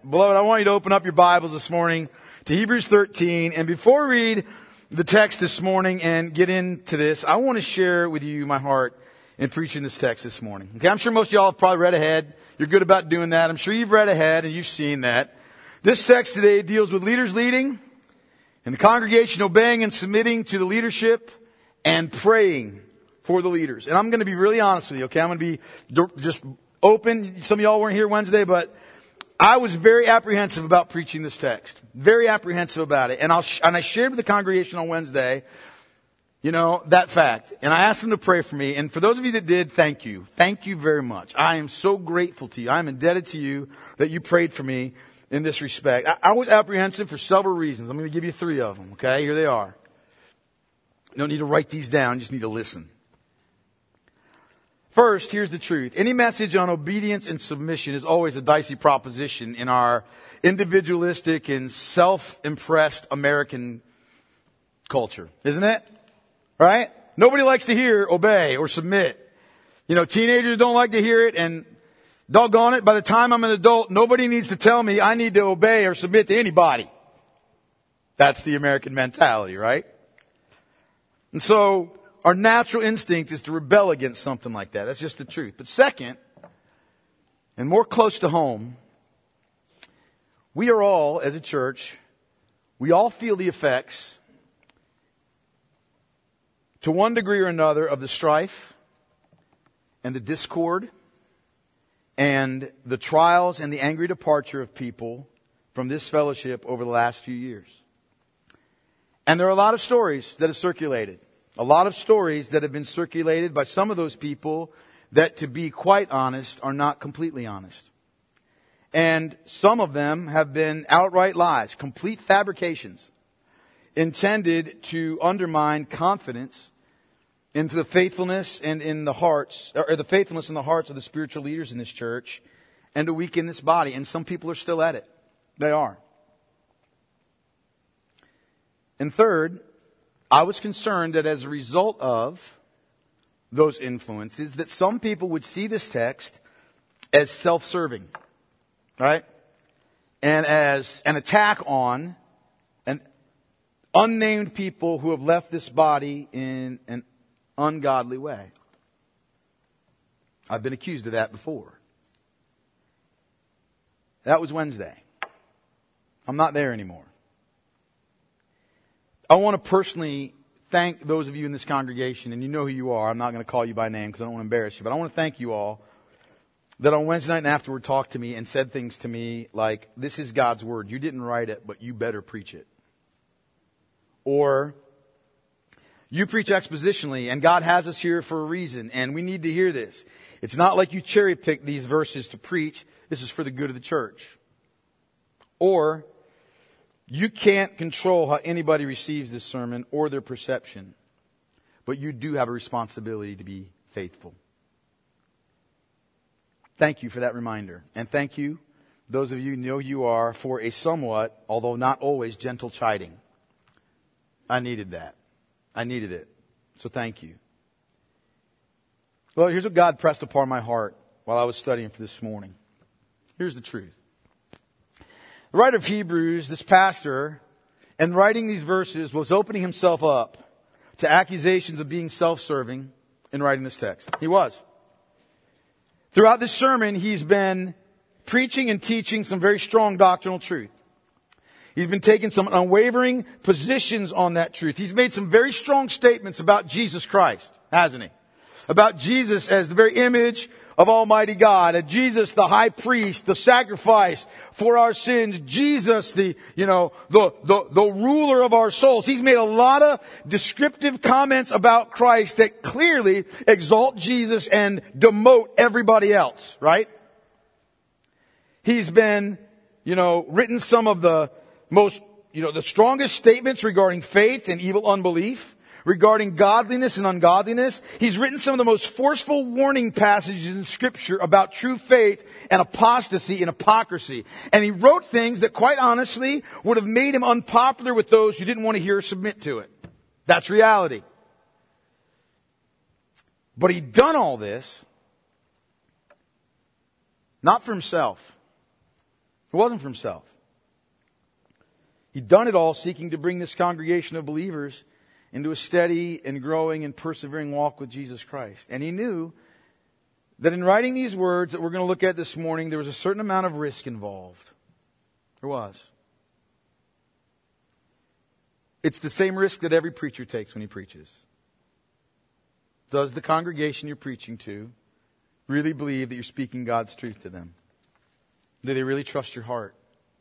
Beloved, I want you to open up your Bibles this morning to Hebrews 13. And before we read the text this morning and get into this, I want to share with you my heart in preaching this text this morning. Okay, I'm sure most of y'all have probably read ahead. You're good about doing that. I'm sure you've read ahead and you've seen that. This text today deals with leaders leading and the congregation obeying and submitting to the leadership and praying for the leaders. And I'm going to be really honest with you, okay? I'm going to be just open. Some of y'all weren't here Wednesday, but I was very apprehensive about preaching this text. Very apprehensive about it. And I shared with the congregation on Wednesday, that fact. And I asked them to pray for me. And for those of you that did, thank you. Thank you very much. I am so grateful to you. I am indebted to you that you prayed for me in this respect. I was apprehensive for several reasons. I'm going to give you 3 of them, okay? Here they are. You don't need to write these down. You just need to listen. First, here's the truth. Any message on obedience and submission is always a dicey proposition in our individualistic and self-impressed American culture, isn't it? Right? Nobody likes to hear obey or submit. Teenagers don't like to hear it, and doggone it, by the time I'm an adult, nobody needs to tell me I need to obey or submit to anybody. That's the American mentality, right? And so our natural instinct is to rebel against something like that. That's just the truth. But second, and more close to home, we are all, as a church, we all feel the effects, to one degree or another, of the strife and the discord and the trials and the angry departure of people from this fellowship over the last few years. And there are a lot of stories that have circulated. A lot of stories that have been circulated by some of those people that, to be quite honest, are not completely honest. And some of them have been outright lies, complete fabrications, intended to undermine confidence into the faithfulness and in the hearts, or the faithfulness in the hearts of the spiritual leaders in this church, and to weaken this body. And some people are still at it. They are. And third, I was concerned that as a result of those influences, that some people would see this text as self-serving, right? And as an attack on an unnamed people who have left this body in an ungodly way. I've been accused of that before. That was Wednesday. I'm not there anymore. I want to personally thank those of you in this congregation, and you know who you are. I'm not going to call you by name because I don't want to embarrass you, but I want to thank you all that on Wednesday night and afterward talked to me and said things to me like, this is God's word. You didn't write it, but you better preach it. Or, you preach expositionally, and God has us here for a reason, and we need to hear this. It's not like you cherry-pick these verses to preach. This is for the good of the church. Or, you can't control how anybody receives this sermon or their perception, but you do have a responsibility to be faithful. Thank you for that reminder. And thank you, those of you who know you are, for a somewhat, although not always, gentle chiding. I needed that. I needed it. So thank you. Well, here's what God pressed upon my heart while I was studying for this morning. Here's the truth. The writer of Hebrews, this pastor, in writing these verses, was opening himself up to accusations of being self-serving in writing this text. He was. Throughout this sermon, he's been preaching and teaching some very strong doctrinal truth. He's been taking some unwavering positions on that truth. He's made some very strong statements about Jesus Christ, hasn't he? About Jesus as the very image of Almighty God, and Jesus, the high priest, the sacrifice for our sins, Jesus, the ruler of our souls. He's made a lot of descriptive comments about Christ that clearly exalt Jesus and demote everybody else, right? He's been, written some of the most, the strongest statements regarding faith and evil unbelief, regarding godliness and ungodliness. He's written some of the most forceful warning passages in Scripture about true faith and apostasy and hypocrisy. And he wrote things that, quite honestly, would have made him unpopular with those who didn't want to hear or submit to it. That's reality. But he'd done all this, not for himself. It wasn't for himself. He'd done it all seeking to bring this congregation of believers into a steady and growing and persevering walk with Jesus Christ. And he knew that in writing these words that we're going to look at this morning, there was a certain amount of risk involved. There was. It's the same risk that every preacher takes when he preaches. Does the congregation you're preaching to really believe that you're speaking God's truth to them? Do they really trust your heart?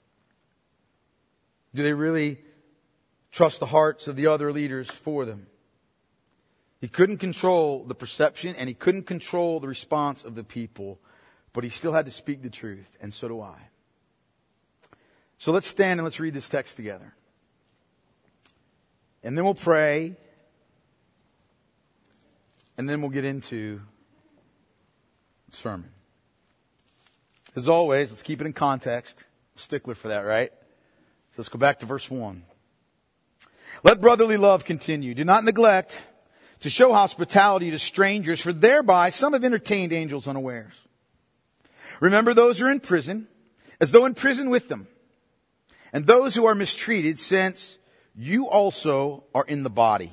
Do they really trust the hearts of the other leaders for them? He couldn't control the perception and he couldn't control the response of the people, but he still had to speak the truth, and so do I. So let's stand and let's read this text together. And then we'll pray. And then we'll get into the sermon. As always, let's keep it in context. Stickler for that, right? So let's go back to verse 1. Let brotherly love continue. Do not neglect to show hospitality to strangers, for thereby some have entertained angels unawares. Remember those who are in prison, as though in prison with them, and those who are mistreated, since you also are in the body.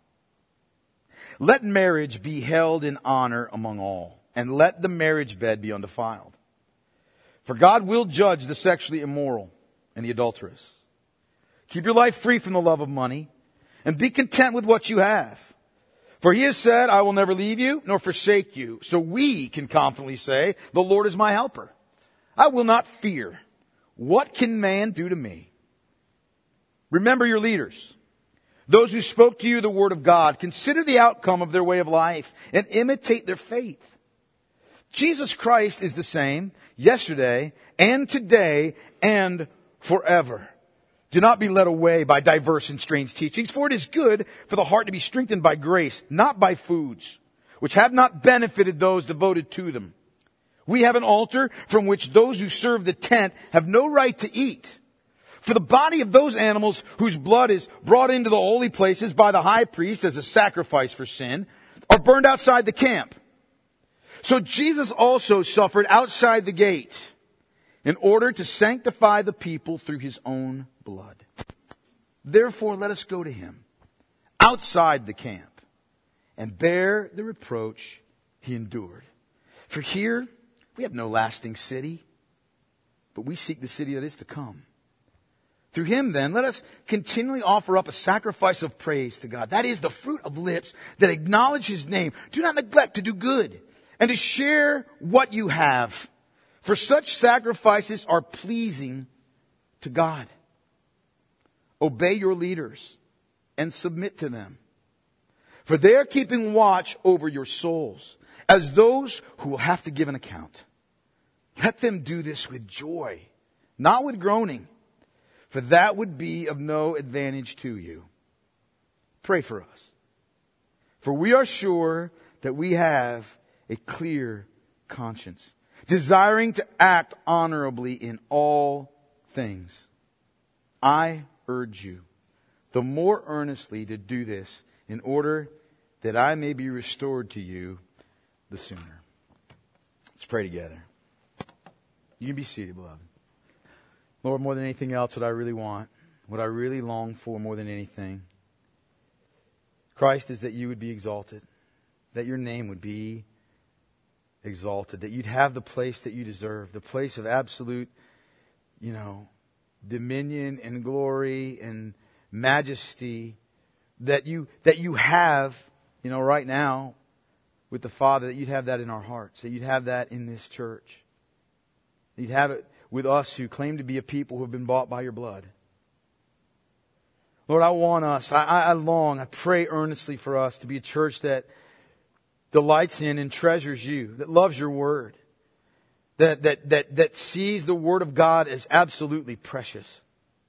Let marriage be held in honor among all, and let the marriage bed be undefiled. For God will judge the sexually immoral and the adulterous. Keep your life free from the love of money, and be content with what you have. For he has said, I will never leave you nor forsake you. So we can confidently say, the Lord is my helper. I will not fear. What can man do to me? Remember your leaders, those who spoke to you the word of God. Consider the outcome of their way of life and imitate their faith. Jesus Christ is the same yesterday and today and forever. Do not be led away by diverse and strange teachings, for it is good for the heart to be strengthened by grace, not by foods, which have not benefited those devoted to them. We have an altar from which those who serve the tent have no right to eat. For the body of those animals whose blood is brought into the holy places by the high priest as a sacrifice for sin are burned outside the camp. So Jesus also suffered outside the gate in order to sanctify the people through his own blood. Therefore, let us go to him outside the camp and bear the reproach he endured. For here we have no lasting city, but we seek the city that is to come. Through him, then, let us continually offer up a sacrifice of praise to God. That is the fruit of lips that acknowledge his name. Do not neglect to do good and to share what you have, for such sacrifices are pleasing to God. Obey your leaders and submit to them, for they are keeping watch over your souls as those who will have to give an account. Let them do this with joy, not with groaning, for that would be of no advantage to you. Pray for us, for we are sure that we have a clear conscience, desiring to act honorably in all things. I urge you the more earnestly to do this, in order that I may be restored to you the sooner. Let's pray together. You can be seated, beloved. Lord, more than anything else, what I really want, what I really long for more than anything, Christ, is that you would be exalted, that your name would be exalted, that you'd have the place that you deserve, the place of absolute, dominion and glory and majesty that you have, right now with the Father, that you'd have that in our hearts, that you'd have that in this church. You'd have it with us who claim to be a people who have been bought by your blood. Lord, I want us, I pray earnestly for us to be a church that delights in and treasures you, that loves your word, that sees the word of God as absolutely precious,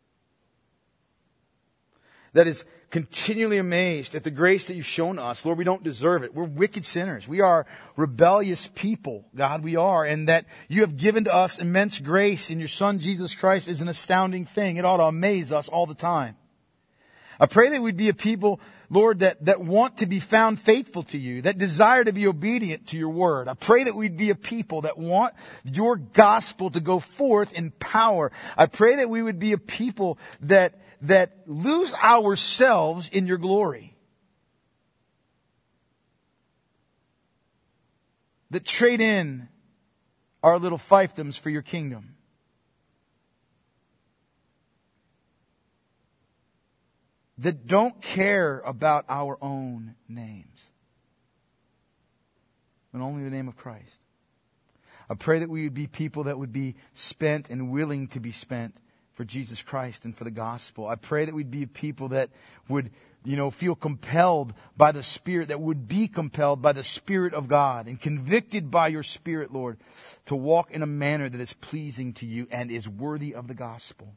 that is continually amazed at the grace that you've shown us. Lord, we don't deserve it. We're wicked sinners. We are rebellious people, God, we are. And that you have given to us immense grace in your Son, Jesus Christ, is an astounding thing. It ought to amaze us all the time. I pray that we'd be a people, Lord, that want to be found faithful to you, that desire to be obedient to your word. I pray that we'd be a people that want your gospel to go forth in power. I pray that we would be a people that lose ourselves in your glory. That trade in our little fiefdoms for your kingdom. That don't care about our own names, but only the name of Christ. I pray that we would be people that would be spent and willing to be spent for Jesus Christ and for the gospel. I pray that we'd be people that would, feel compelled by the Spirit, that would be compelled by the Spirit of God and convicted by your Spirit, Lord, to walk in a manner that is pleasing to you and is worthy of the gospel.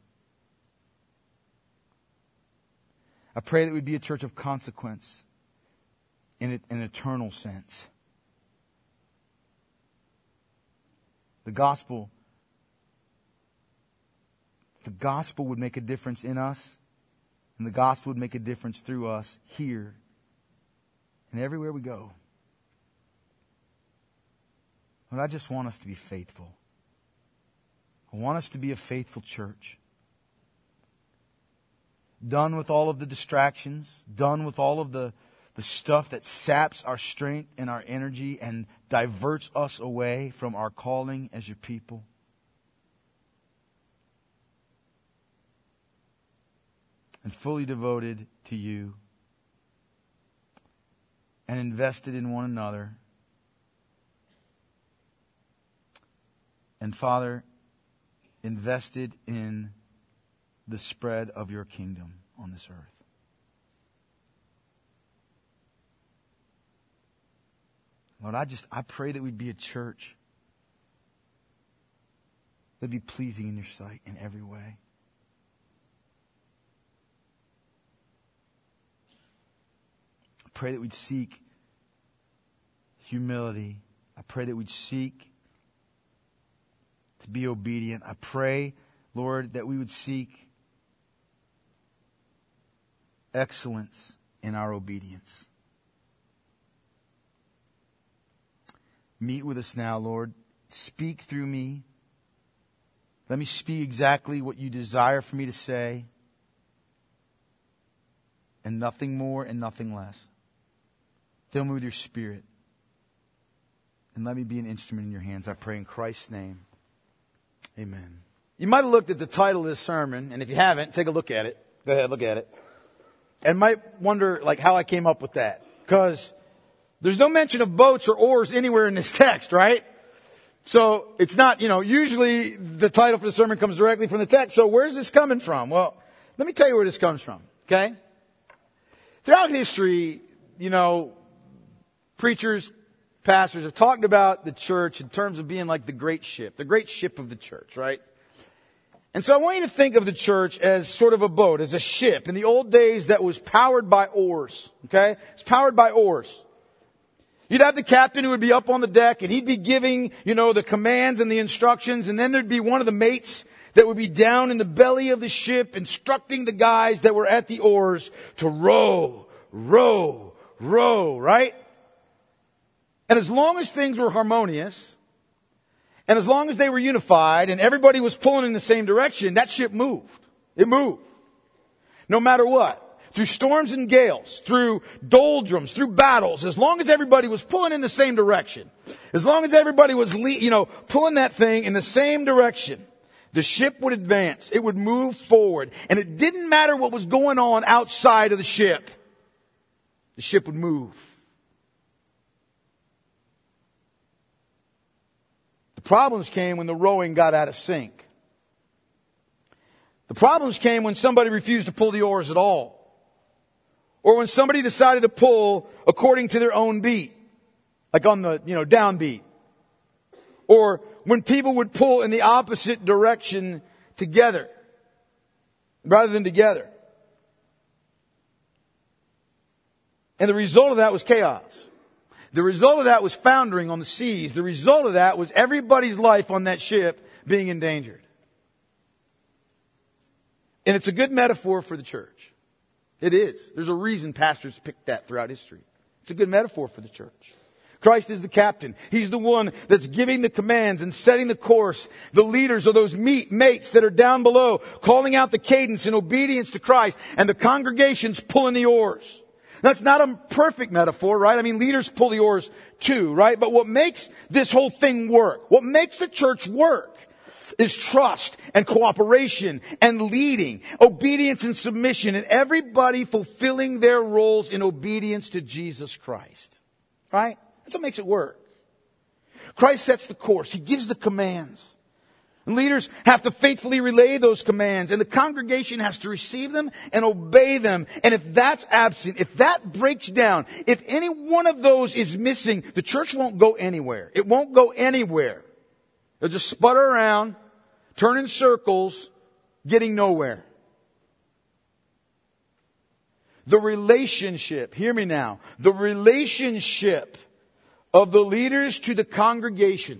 I pray that we'd be a church of consequence in an eternal sense. The gospel would make a difference in us, and the gospel would make a difference through us here and everywhere we go. But I just want us to be faithful. I want us to be a faithful church. Done with all of the distractions, done with all of the stuff that saps our strength and our energy and diverts us away from our calling as your people. And fully devoted to you and invested in one another. And Father, invested in the spread of your kingdom on this earth. Lord, I pray that we'd be a church that'd be pleasing in your sight in every way. I pray that we'd seek humility. I pray that we'd seek to be obedient. I pray, Lord, that we would seek excellence in our obedience. Meet with us now, Lord. Speak through me. Let me speak exactly what you desire for me to say. And nothing more and nothing less. Fill me with your Spirit. And let me be an instrument in your hands. I pray in Christ's name. Amen. You might have looked at the title of this sermon, and if you haven't, take a look at it. Go ahead, look at it. And might wonder how I came up with that. Because there's no mention of boats or oars anywhere in this text, right? So it's not, usually the title for the sermon comes directly from the text. So where's this coming from? Well, let me tell you where this comes from, okay? Throughout history, preachers, pastors have talked about the church in terms of being like the great ship of the church, right? And so I want you to think of the church as sort of a boat, as a ship. In the old days, that was powered by oars, okay? It's powered by oars. You'd have the captain who would be up on the deck, and he'd be giving, the commands and the instructions, and then there'd be one of the mates that would be down in the belly of the ship instructing the guys that were at the oars to row, row, row, right? And as long as things were harmonious, and as long as they were unified and everybody was pulling in the same direction, that ship moved. It moved. No matter what. Through storms and gales, through doldrums, through battles, as long as everybody was pulling in the same direction, as long as everybody was, pulling that thing in the same direction, the ship would advance. It would move forward. And it didn't matter what was going on outside of the ship. The ship would move. The problems came when the rowing got out of sync. The problems came when somebody refused to pull the oars at all. Or when somebody decided to pull according to their own beat. Like on the, downbeat. Or when people would pull in the opposite direction together. Rather than together. And the result of that was chaos. The result of that was foundering on the seas. The result of that was everybody's life on that ship being endangered. And it's a good metaphor for the church. It is. There's a reason pastors picked that throughout history. It's a good metaphor for the church. Christ is the captain. He's the one that's giving the commands and setting the course. The leaders are those mates that are down below, calling out the cadence in obedience to Christ, and the congregation's pulling the oars. That's not a perfect metaphor, right? I mean, leaders pull the oars too, right? But what makes this whole thing work, what makes the church work, is trust and cooperation and leading, obedience and submission, and everybody fulfilling their roles in obedience to Jesus Christ. Right? That's what makes it work. Christ sets the course. He gives the commands. And leaders have to faithfully relay those commands, and the congregation has to receive them and obey them. And if that's absent, if that breaks down, if any one of those is missing, the church won't go anywhere. It won't go anywhere. They'll just sputter around, turn in circles, getting nowhere. The relationship, hear me now, the relationship of the leaders to the congregation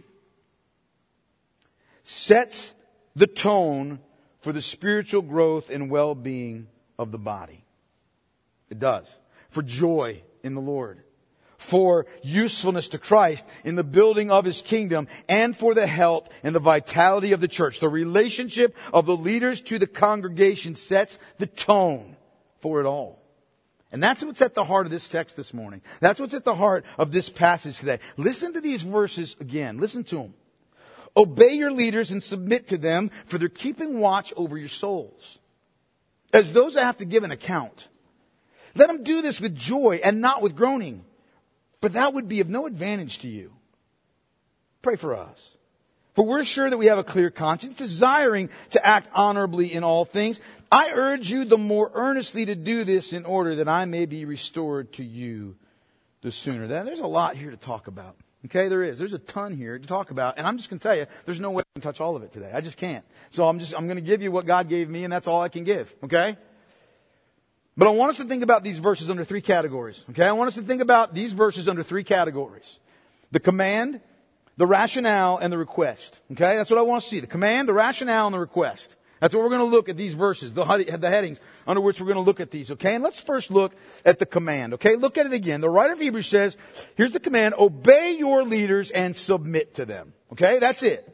sets the tone for the spiritual growth and well-being of the body. It does. For joy in the Lord. For usefulness to Christ in the building of His kingdom, and for the health and the vitality of the church. The relationship of the leaders to the congregation sets the tone for it all. And that's what's at the heart of this text this morning. That's what's at the heart of this passage today. Listen to these verses again. Listen to them. Obey your leaders and submit to them, for they're keeping watch over your souls, as those that have to give an account. Let them do this with joy and not with groaning, but that would be of no advantage to you. Pray for us. For we're sure that we have a clear conscience, desiring to act honorably in all things. I urge you the more earnestly to do this, in order that I may be restored to you the sooner. There's a lot here to talk about. Okay, there is. There's a ton here to talk about. And I'm just going to tell you, there's no way I can touch all of it today. I just can't. So I'm going to give you what God gave me, and that's all I can give. Okay? But I want us to think about these verses under three categories. Okay? I want us to think about these verses under three categories. The command, the rationale, and the request. Okay? That's what I want to see. The command, the rationale, and the request. That's what we're going to look at these verses, the headings under which we're going to look at these, okay? And let's first look at the command, okay? Look at it again. The writer of Hebrews says, here's the command, obey your leaders and submit to them, okay? That's it.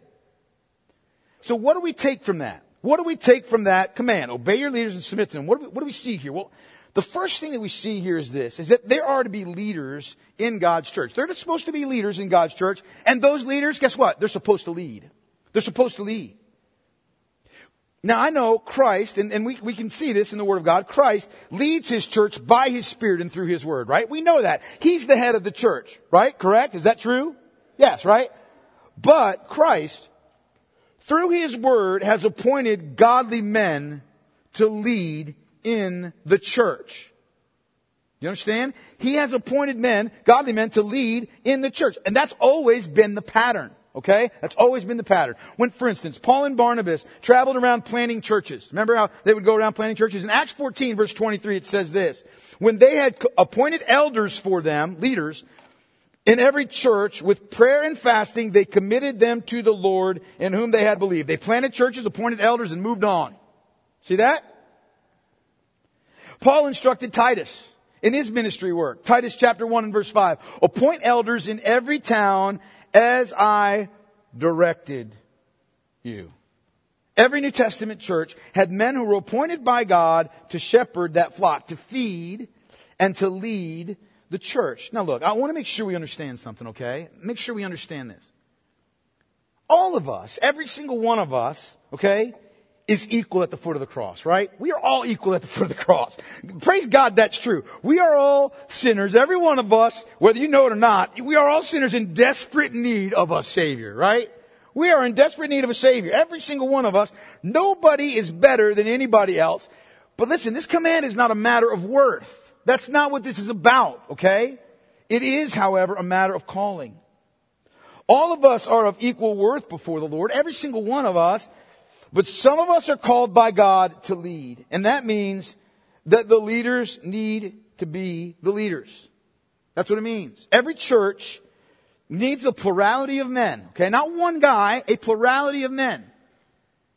So what do we take from that? What do we take from that command? Obey your leaders and submit to them. What do we see here? Well, the first thing that we see here is this, is that there are to be leaders in God's church. They're supposed to be leaders in God's church, and those leaders, guess what? They're supposed to lead. They're supposed to lead. Now I know Christ, and we can see this in the Word of God, Christ leads His church by His Spirit and through His Word, right? We know that. He's the head of the church, right? Correct? Is that true? Yes, right? But Christ, through His Word, has appointed godly men to lead in the church. You understand? He has appointed men, godly men, to lead in the church. And that's always been the pattern. Okay? That's always been the pattern. When, for instance, Paul and Barnabas traveled around planting churches. Remember how they would go around planting churches? In Acts 14, verse 23, it says this. When they had appointed elders for them, leaders, in every church, with prayer and fasting, they committed them to the Lord in whom they had believed. They planted churches, appointed elders, and moved on. See that? Paul instructed Titus in his ministry work. Titus chapter 1 and verse 5. Appoint elders in every town as I directed you. Every New Testament church had men who were appointed by God to shepherd that flock, to feed and to lead the church. Now look, I want to make sure we understand something, okay? Make sure we understand this. All of us, every single one of us, okay, is equal at the foot of the cross, right? We are all equal at the foot of the cross. Praise God, that's true. We are all sinners. Every one of us, whether you know it or not, we are all sinners in desperate need of a Savior, right? We are in desperate need of a Savior. Every single one of us. Nobody is better than anybody else. But listen, this command is not a matter of worth. That's not what this is about, okay? It is, however, a matter of calling. All of us are of equal worth before the Lord. Every single one of us. But some of us are called by God to lead. And that means that the leaders need to be the leaders. That's what it means. Every church needs a plurality of men. Okay, not one guy, a plurality of men.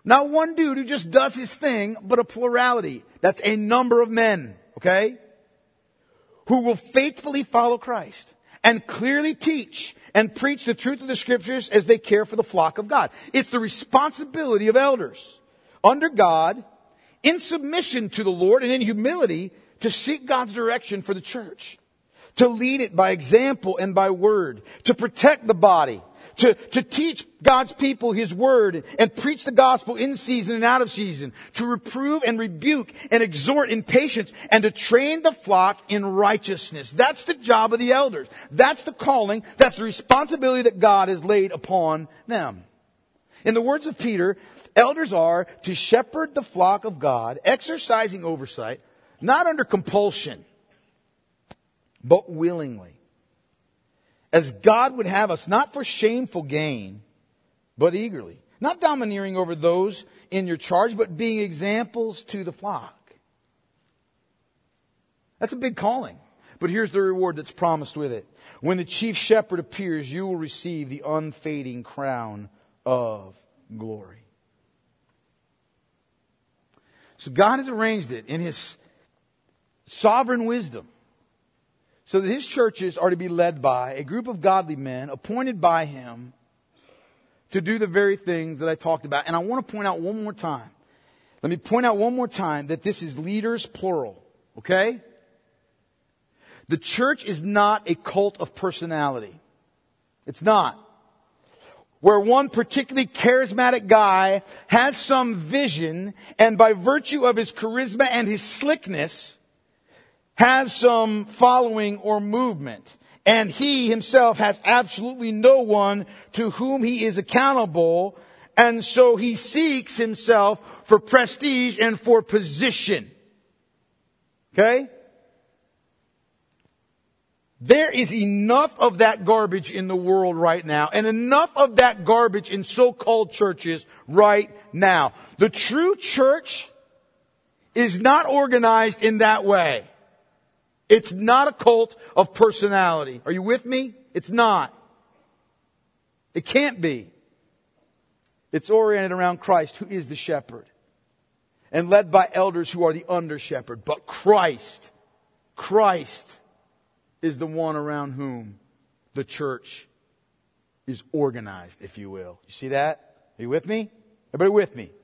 Not one dude who just does his thing, but a plurality. That's a number of men, okay? Who will faithfully follow Christ and clearly teach and preach the truth of the Scriptures as they care for the flock of God. It's the responsibility of elders under God, in submission to the Lord and in humility, to seek God's direction for the church, to lead it by example and by word, to protect the body, to teach God's people His word and preach the gospel in season and out of season, to reprove and rebuke and exhort in patience, and to train the flock in righteousness. That's the job of the elders. That's the calling. That's the responsibility that God has laid upon them. In the words of Peter, elders are to shepherd the flock of God, exercising oversight, not under compulsion, but willingly, as God would have us, not for shameful gain, but eagerly. Not domineering over those in your charge, but being examples to the flock. That's a big calling. But here's the reward that's promised with it. When the chief shepherd appears, you will receive the unfading crown of glory. So God has arranged it in His sovereign wisdom, so that His churches are to be led by a group of godly men appointed by Him to do the very things that I talked about. And I want to point out one more time. Let me point out one more time that this is leaders plural. Okay? The church is not a cult of personality. It's not. Where one particularly charismatic guy has some vision, and by virtue of his charisma and his slickness, has some following or movement. And he himself has absolutely no one to whom he is accountable. And so he seeks himself for prestige and for position. Okay? There is enough of that garbage in the world right now, and enough of that garbage in so-called churches right now. The true church is not organized in that way. It's not a cult of personality. Are you with me? It's not. It can't be. It's oriented around Christ, who is the shepherd, and led by elders who are the under shepherd. But Christ is the one around whom the church is organized, if you will. You see that? Are you with me? Everybody with me?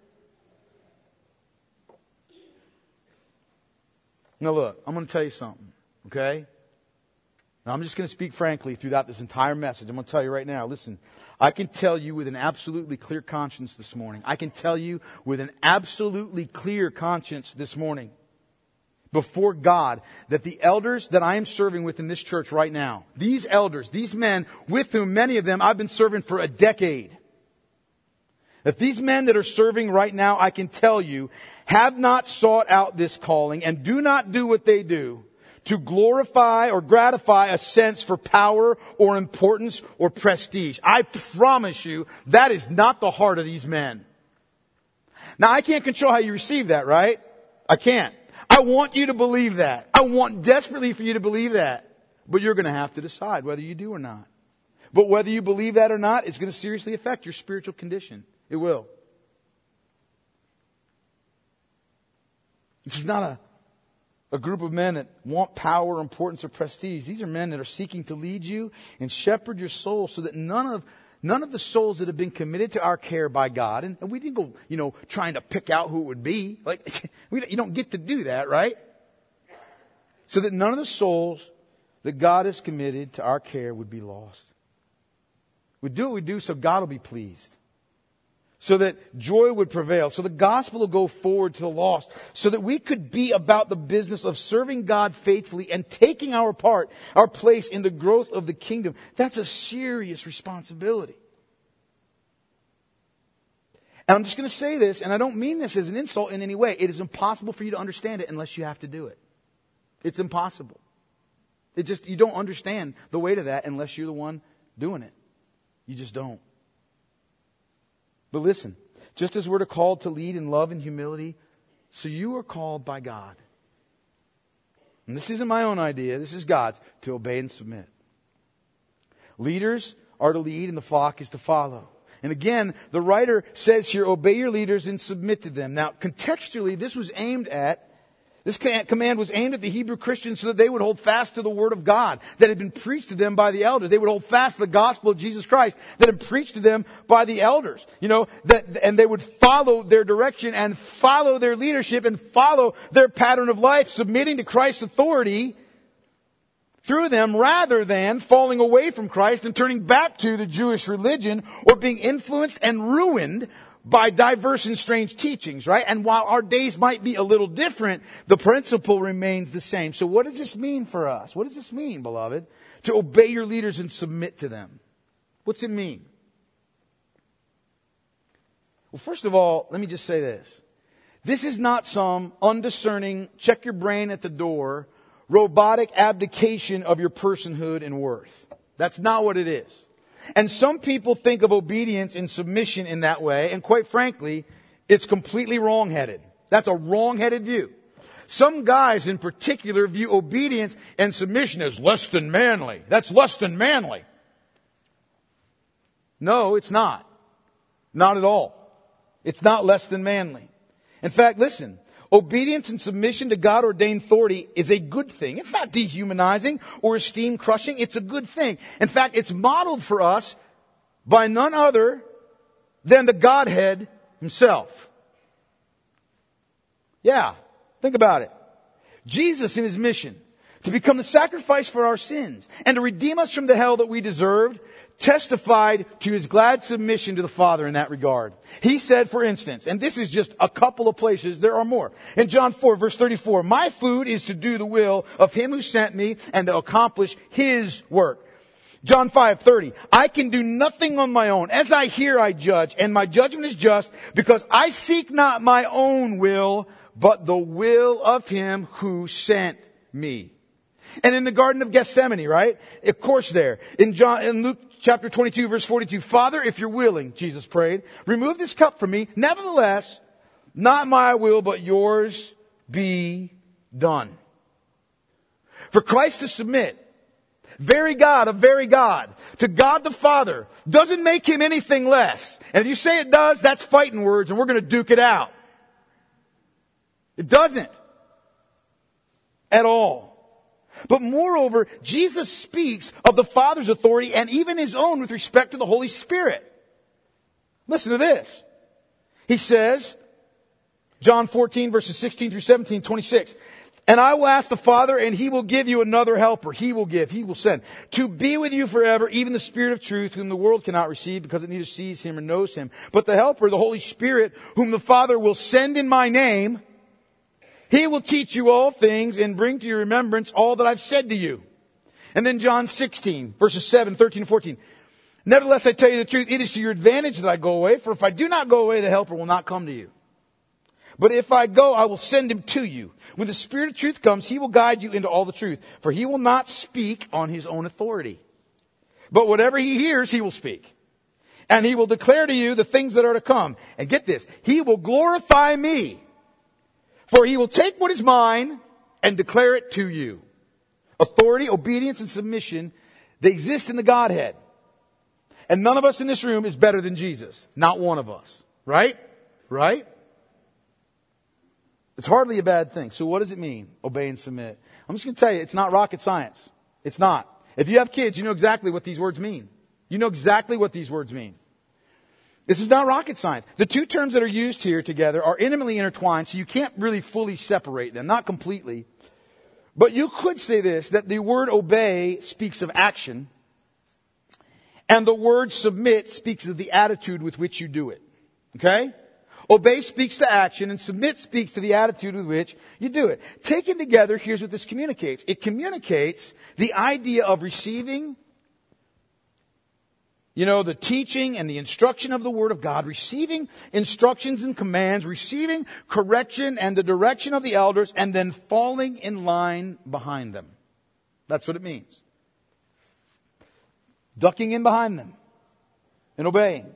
Now look, I'm going to tell you something, okay? Now I'm just going to speak frankly throughout this entire message. I'm going to tell you right now, listen, I can tell you with an absolutely clear conscience this morning. I can tell you with an absolutely clear conscience this morning before God that the elders that I am serving with in this church right now, these elders, these men with whom many of them I've been serving for a decade, that these men that are serving right now, I can tell you, have not sought out this calling and do not do what they do to glorify or gratify a sense for power or importance or prestige. I promise you, that is not the heart of these men. Now, I can't control how you receive that, right? I can't. I want you to believe that. I want desperately for you to believe that. But you're going to have to decide whether you do or not. But whether you believe that or not, it's going to seriously affect your spiritual condition. It will. This is not a group of men that want power, importance, or prestige. These are men that are seeking to lead you and shepherd your soul so that none of the souls that have been committed to our care by God, and we didn't go, trying to pick out who it would be. Like, you don't get to do that, right? So that none of the souls that God has committed to our care would be lost. We do what we do so God will be pleased. So that joy would prevail. So the gospel will go forward to the lost. So that we could be about the business of serving God faithfully and taking our part, our place in the growth of the kingdom. That's a serious responsibility. And I'm just going to say this, and I don't mean this as an insult in any way. It is impossible for you to understand it unless you have to do it. It's impossible. You don't understand the weight of that unless you're the one doing it. You just don't. But listen, just as we're called to lead in love and humility, so you are called by God. And this isn't my own idea, this is God's, to obey and submit. Leaders are to lead and the flock is to follow. And again, the writer says here, obey your leaders and submit to them. Now, contextually, this command was aimed at the Hebrew Christians so that they would hold fast to the Word of God that had been preached to them by the elders. They would hold fast to the gospel of Jesus Christ that had been preached to them by the elders. And they would follow their direction and follow their leadership and follow their pattern of life, submitting to Christ's authority through them rather than falling away from Christ and turning back to the Jewish religion or being influenced and ruined by diverse and strange teachings, right? And while our days might be a little different, the principle remains the same. So what does this mean for us? What does this mean, beloved? To obey your leaders and submit to them. What's it mean? Well, first of all, let me just say this. This is not some undiscerning, check your brain at the door, robotic abdication of your personhood and worth. That's not what it is. And some people think of obedience and submission in that way, and quite frankly, it's completely wrong-headed. That's a wrong-headed view. Some guys in particular view obedience and submission as less than manly. That's less than manly. No, it's not. Not at all. It's not less than manly. In fact, listen, obedience and submission to God-ordained authority is a good thing. It's not dehumanizing or esteem-crushing. It's a good thing. In fact, it's modeled for us by none other than the Godhead Himself. Yeah, think about it. Jesus in His mission to become the sacrifice for our sins and to redeem us from the hell that we deserved testified to His glad submission to the Father in that regard. He said, for instance, and this is just a couple of places, there are more. In John 4, verse 34, my food is to do the will of Him who sent me and to accomplish His work. John 5:30, I can do nothing on my own. As I hear, I judge, and my judgment is just because I seek not my own will, but the will of Him who sent me. And in the Garden of Gethsemane, right? Of course there. In Luke chapter 22, verse 42, Father, if you're willing, Jesus prayed, remove this cup from me. Nevertheless, not my will, but yours be done. For Christ to submit, very God of very God, to God the Father, doesn't make Him anything less. And if you say it does, that's fighting words, and we're going to duke it out. It doesn't. At all. But moreover, Jesus speaks of the Father's authority and even His own with respect to the Holy Spirit. Listen to this. He says, John 14 verses 16 through 17, 26, and I will ask the Father and He will give you another helper. He will send to be with you forever, even the Spirit of truth whom the world cannot receive because it neither sees Him or knows Him. But the helper, the Holy Spirit, whom the Father will send in my name, He will teach you all things and bring to your remembrance all that I've said to you. And then John 16, verses 7, 13, and 14. Nevertheless, I tell you the truth, it is to your advantage that I go away, for if I do not go away, the Helper will not come to you. But if I go, I will send Him to you. When the Spirit of truth comes, He will guide you into all the truth, for He will not speak on His own authority. But whatever He hears, He will speak. And He will declare to you the things that are to come. And get this, He will glorify me. For He will take what is mine and declare it to you. Authority, obedience, and submission, they exist in the Godhead. And none of us in this room is better than Jesus. Not one of us. Right? Right? It's hardly a bad thing. So what does it mean? Obey and submit. I'm just going to tell you, it's not rocket science. It's not. If you have kids, you know exactly what these words mean. You know exactly what these words mean. This is not rocket science. The two terms that are used here together are intimately intertwined, so you can't really fully separate them. Not completely. But you could say this, that the word obey speaks of action, and the word submit speaks of the attitude with which you do it. Okay? Obey speaks to action, and submit speaks to the attitude with which you do it. Taken together, here's what this communicates. It communicates the idea of receiving the teaching and the instruction of the Word of God, receiving instructions and commands, receiving correction and the direction of the elders, and then falling in line behind them. That's what it means. Ducking in behind them and obeying.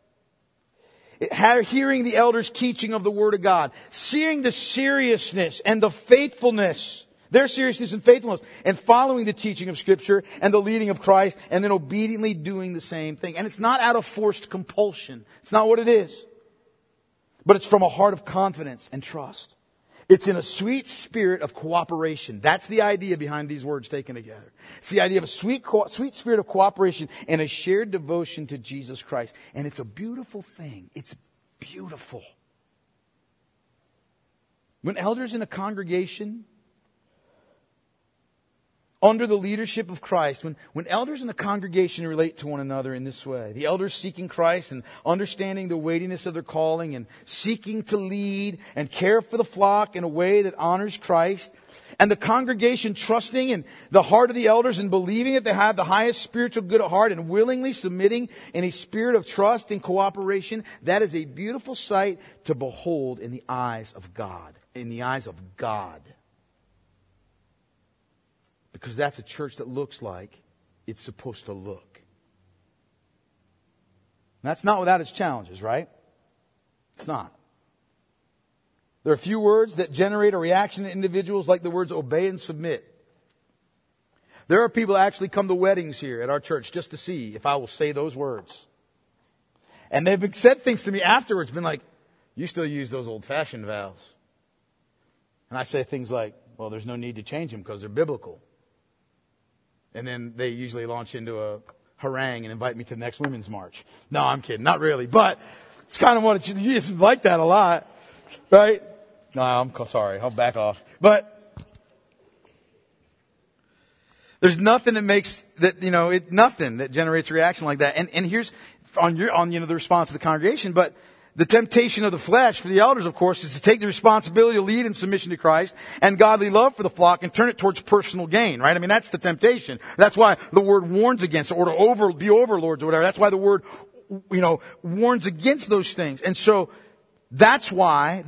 Hearing the elders' teaching of the Word of God. Seeing the seriousness and the faithfulness Their seriousness and faithfulness and following the teaching of Scripture and the leading of Christ and then obediently doing the same thing. And it's not out of forced compulsion. It's not what it is. But it's from a heart of confidence and trust. It's in a sweet spirit of cooperation. That's the idea behind these words taken together. It's the idea of a sweet spirit of cooperation and a shared devotion to Jesus Christ. And it's a beautiful thing. It's beautiful. When elders in a congregation, under the leadership of Christ, when elders in a congregation relate to one another in this way, the elders seeking Christ and understanding the weightiness of their calling and seeking to lead and care for the flock in a way that honors Christ, and the congregation trusting in the heart of the elders and believing that they have the highest spiritual good at heart and willingly submitting in a spirit of trust and cooperation, that is a beautiful sight to behold in the eyes of God. In the eyes of God. Because that's a church that looks like it's supposed to look. That's not without its challenges, right? It's not. There are a few words that generate a reaction in individuals like the words obey and submit. There are people that actually come to weddings here at our church just to see if I will say those words. And they've said things to me afterwards, been like, you still use those old-fashioned vows. And I say things like, well, there's no need to change them because they're biblical. And then they usually launch into a harangue and invite me to the next women's march. No, I'm kidding. Not really. But it's kind of what you just like that a lot. Right? No, I'm sorry. I'll back off. But there's nothing that makes that, nothing that generates a reaction like that. And here's on the response of the congregation. But the temptation of the flesh for the elders, of course, is to take the responsibility to lead in submission to Christ and godly love for the flock and turn it towards personal gain, right? I mean, that's the temptation. That's why the word warns against it, or to be overlords or whatever. That's why the word, warns against those things. And so that's why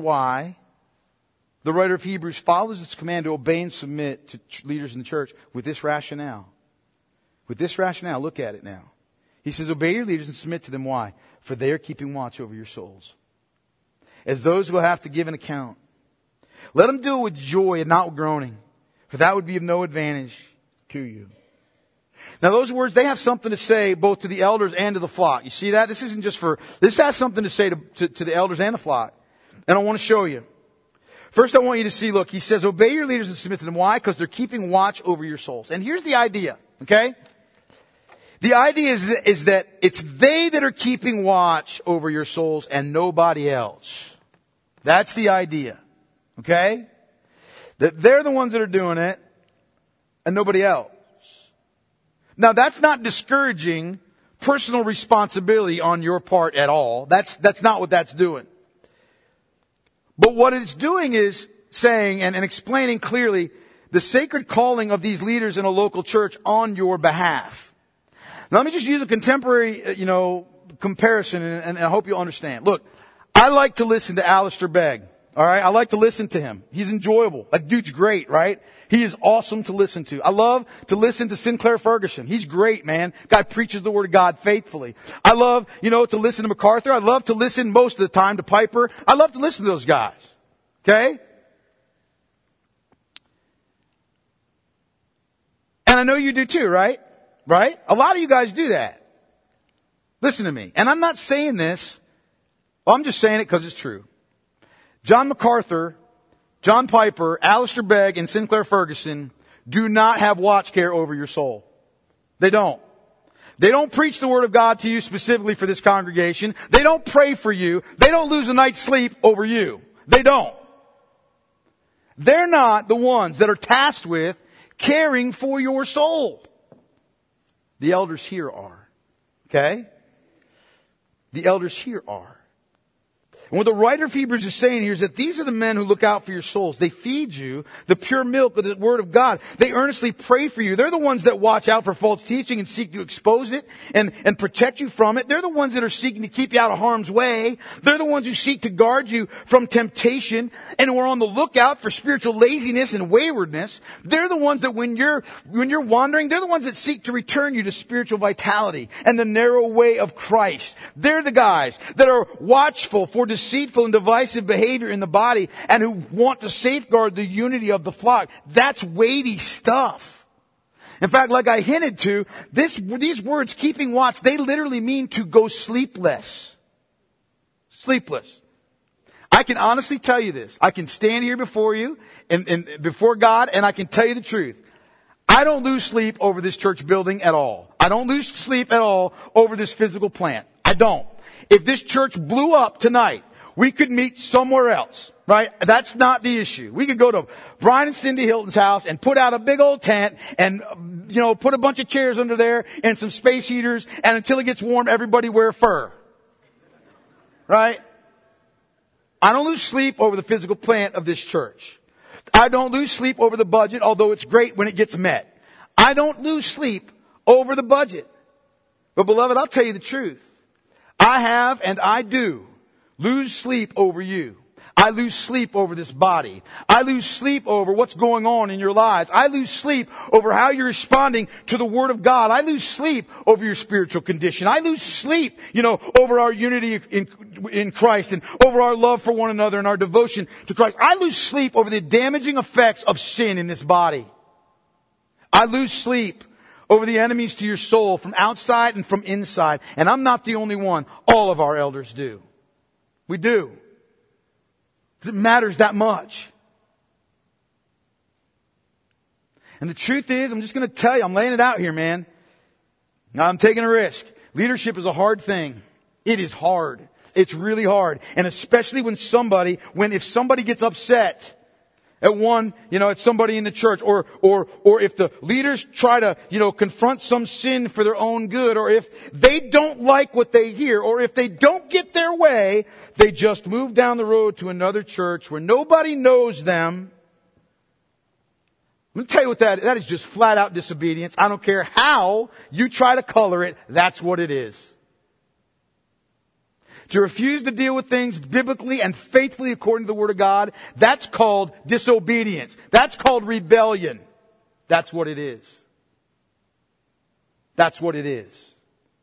the writer of Hebrews follows this command to obey and submit to leaders in the church with this rationale. With this rationale, look at it now. He says, obey your leaders and submit to them. Why? For they are keeping watch over your souls, as those who will have to give an account. Let them do it with joy and not with groaning, for that would be of no advantage to you. Now those words, they have something to say both to the elders and to the flock. You see that? This has something to say to the elders and the flock. And I want to show you. First I want you to see, look, he says, obey your leaders and submit to them. Why? Because they're keeping watch over your souls. And here's the idea, okay? The idea is that it's they that are keeping watch over your souls and nobody else. That's the idea. Okay? That they're the ones that are doing it and nobody else. Now that's not discouraging personal responsibility on your part at all. That's not what that's doing. But what it's doing is saying and explaining clearly the sacred calling of these leaders in a local church on your behalf. Now, let me just use a contemporary, comparison, and I hope you'll understand. Look, I like to listen to Alistair Begg. All right, I like to listen to him. He's enjoyable. That dude's great, right? He is awesome to listen to. I love to listen to Sinclair Ferguson. He's great, man. Guy preaches the Word of God faithfully. I love, to listen to MacArthur. I love to listen most of the time to Piper. I love to listen to those guys. Okay? And I know you do too, right? Right? A lot of you guys do that. Listen to me. And I'm not saying this. Well, I'm just saying it because it's true. John MacArthur, John Piper, Alistair Begg, and Sinclair Ferguson do not have watch care over your soul. They don't. They don't preach the Word of God to you specifically for this congregation. They don't pray for you. They don't lose a night's sleep over you. They don't. They're not the ones that are tasked with caring for your soul. The elders here are. Okay? The elders here are. And what the writer of Hebrews is saying here is that these are the men who look out for your souls. They feed you the pure milk of the Word of God. They earnestly pray for you. They're the ones that watch out for false teaching and seek to expose it and protect you from it. They're the ones that are seeking to keep you out of harm's way. They're the ones who seek to guard you from temptation and who are on the lookout for spiritual laziness and waywardness. They're the ones that when you're wandering, they're the ones that seek to return you to spiritual vitality and the narrow way of Christ. They're the guys that are watchful for deceitful and divisive behavior in the body and who want to safeguard the unity of the flock. That's weighty stuff. In fact, like I hinted to, these words, keeping watch, they literally mean to go sleepless. Sleepless. I can honestly tell you this. I can stand here before you and before God, and I can tell you the truth. I don't lose sleep over this church building at all. I don't lose sleep at all over this physical plant. I don't. If this church blew up tonight, we could meet somewhere else, right? That's not the issue. We could go to Brian and Cindy Hilton's house and put out a big old tent and, put a bunch of chairs under there and some space heaters, and until it gets warm, everybody wear fur. Right? I don't lose sleep over the physical plant of this church. I don't lose sleep over the budget, although it's great when it gets met. I don't lose sleep over the budget. But beloved, I'll tell you the truth. I have and I do lose sleep over you. I lose sleep over this body. I lose sleep over what's going on in your lives. I lose sleep over how you're responding to the Word of God. I lose sleep over your spiritual condition. I lose sleep, over our unity in Christ and over our love for one another and our devotion to Christ. I lose sleep over the damaging effects of sin in this body. I lose sleep over the enemies to your soul from outside and from inside. And I'm not the only one. All of our elders do. We do. Because it matters that much. And the truth is, I'm just going to tell you, I'm laying it out here, man. I'm taking a risk. Leadership is a hard thing. It is hard. It's really hard. And especially if somebody gets upset at somebody in the church, or if the leaders try to, confront some sin for their own good, or if they don't like what they hear, or if they don't get their way, they just move down the road to another church where nobody knows them. Let me tell you what that is just flat out disobedience. I don't care how you try to color it, that's what it is. To refuse to deal with things biblically and faithfully according to the Word of God, that's called disobedience. That's called rebellion. That's what it is. That's what it is.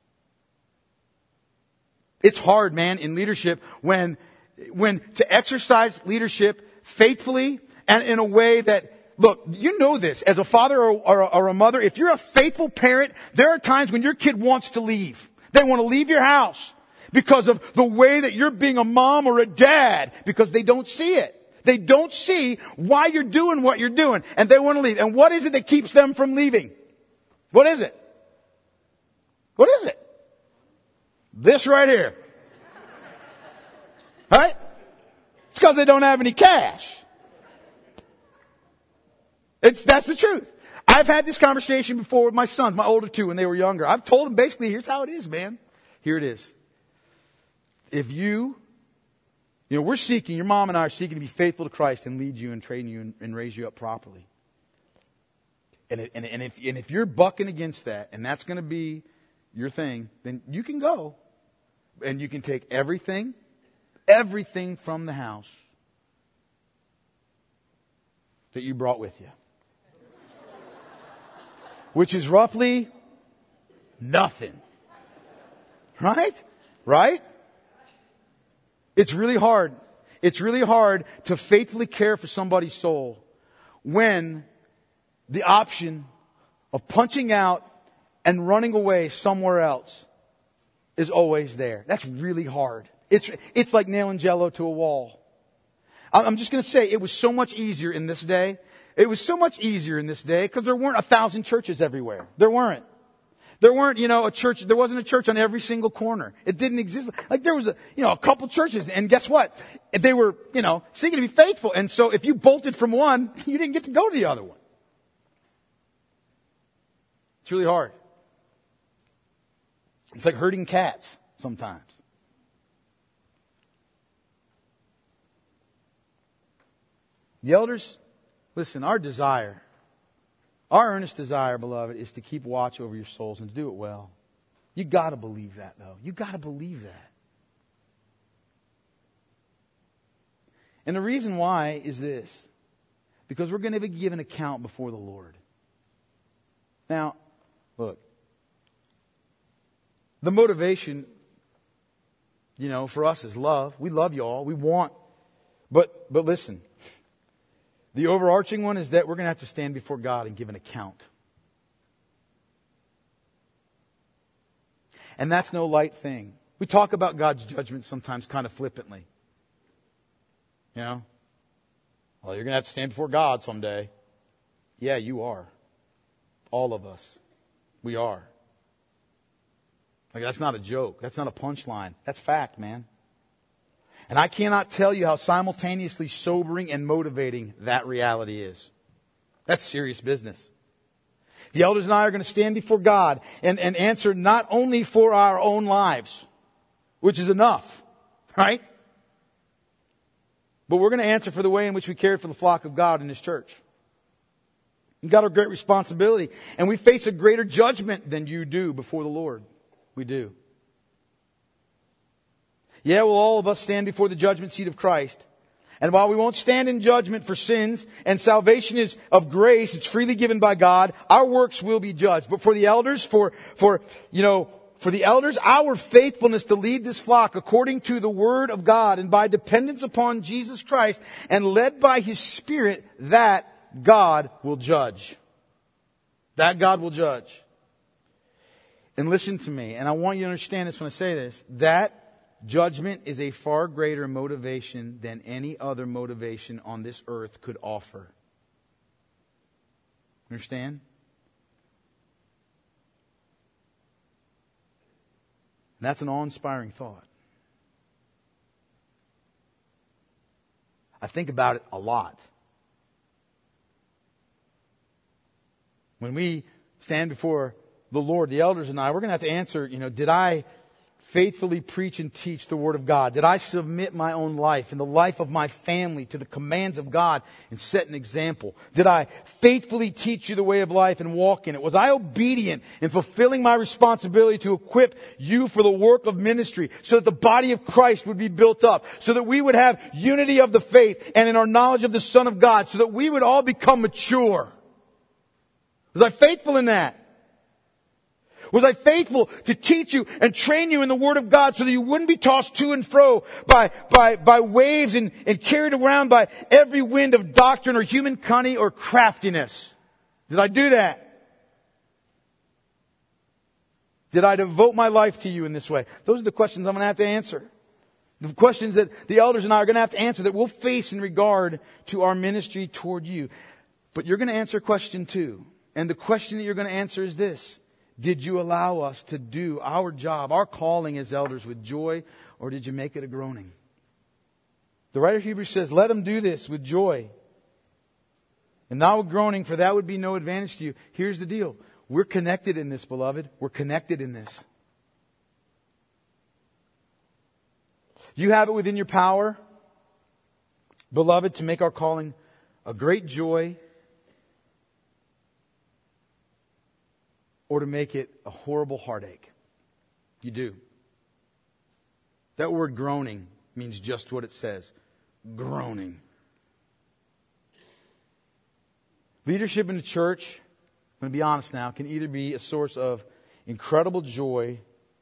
It's hard, man, in leadership when to exercise leadership faithfully and in a way that, look, you know this, as a father or a mother, if you're a faithful parent, there are times when your kid wants to leave. They want to leave your house. Because of the way that you're being a mom or a dad. Because they don't see it. They don't see why you're doing what you're doing. And they want to leave. And what is it that keeps them from leaving? What is it? What is it? This right here. Right? It's because they don't have any cash. That's the truth. I've had this conversation before with my sons, my older two, when they were younger. I've told them basically, here's how it is, man. Here it is. If your mom and I are seeking to be faithful to Christ and lead you and train you and raise you up properly. And if you're bucking against that, and that's going to be your thing, then you can go and you can take everything from the house that you brought with you. Which is roughly nothing. Right? Right? It's really hard. It's really hard to faithfully care for somebody's soul when the option of punching out and running away somewhere else is always there. That's really hard. It's like nailing Jell-O to a wall. I'm just going to say it was so much easier in this day. It was so much easier in this day because there weren't 1,000 churches everywhere. There weren't. There weren't, a church, there wasn't a church on every single corner. It didn't exist. Like there was a couple churches, and guess what? They were, seeking to be faithful. And so if you bolted from one, you didn't get to go to the other one. It's really hard. It's like herding cats sometimes. The elders, listen, our earnest desire, beloved, is to keep watch over your souls and to do it well. You got to believe that, though. You got to believe that. And the reason why is this. Because we're going to give an account before the Lord. Now, look. The motivation for us is love. We love y'all. We want. But listen, the overarching one is that we're going to have to stand before God and give an account. And that's no light thing. We talk about God's judgment sometimes kind of flippantly. Well, you're going to have to stand before God someday. Yeah, you are. All of us. We are. Like, that's not a joke. That's not a punchline. That's fact, man. And I cannot tell you how simultaneously sobering and motivating that reality is. That's serious business. The elders and I are going to stand before God and answer not only for our own lives, which is enough, right? But we're going to answer for the way in which we cared for the flock of God in His church. We've got a great responsibility. And we face a greater judgment than you do before the Lord. We do. Yeah, will all of us stand before the judgment seat of Christ. And while we won't stand in judgment for sins, and salvation is of grace, it's freely given by God, our works will be judged. But for the elders, for the elders, our faithfulness to lead this flock according to the Word of God and by dependence upon Jesus Christ and led by His Spirit, that God will judge. That God will judge. And listen to me, and I want you to understand this when I say this, that judgment is a far greater motivation than any other motivation on this earth could offer. Understand? And that's an awe-inspiring thought. I think about it a lot. When we stand before the Lord, the elders and I, we're going to have to answer, did I faithfully preach and teach the Word of God? Did I submit my own life and the life of my family to the commands of God and set an example? Did I faithfully teach you the way of life and walk in it? Was I obedient in fulfilling my responsibility to equip you for the work of ministry so that the body of Christ would be built up, so that we would have unity of the faith and in our knowledge of the Son of God, so that we would all become mature? Was I faithful in that? Was I faithful to teach you and train you in the Word of God so that you wouldn't be tossed to and fro by waves and carried around by every wind of doctrine or human cunning or craftiness? Did I do that? Did I devote my life to you in this way? Those are the questions I'm going to have to answer. The questions that the elders and I are going to have to answer that we'll face in regard to our ministry toward you. But you're going to answer question 2. And the question that you're going to answer is this. Did you allow us to do our job, our calling as elders with joy, or did you make it a groaning? The writer of Hebrews says, let them do this with joy and not with groaning, for that would be no advantage to you. Here's the deal. We're connected in this, beloved. We're connected in this. You have it within your power, beloved, to make our calling a great joy or to make it a horrible heartache. You do. That word groaning means just what it says. Groaning. Leadership in the church, I'm going to be honest now, can either be a source of incredible joy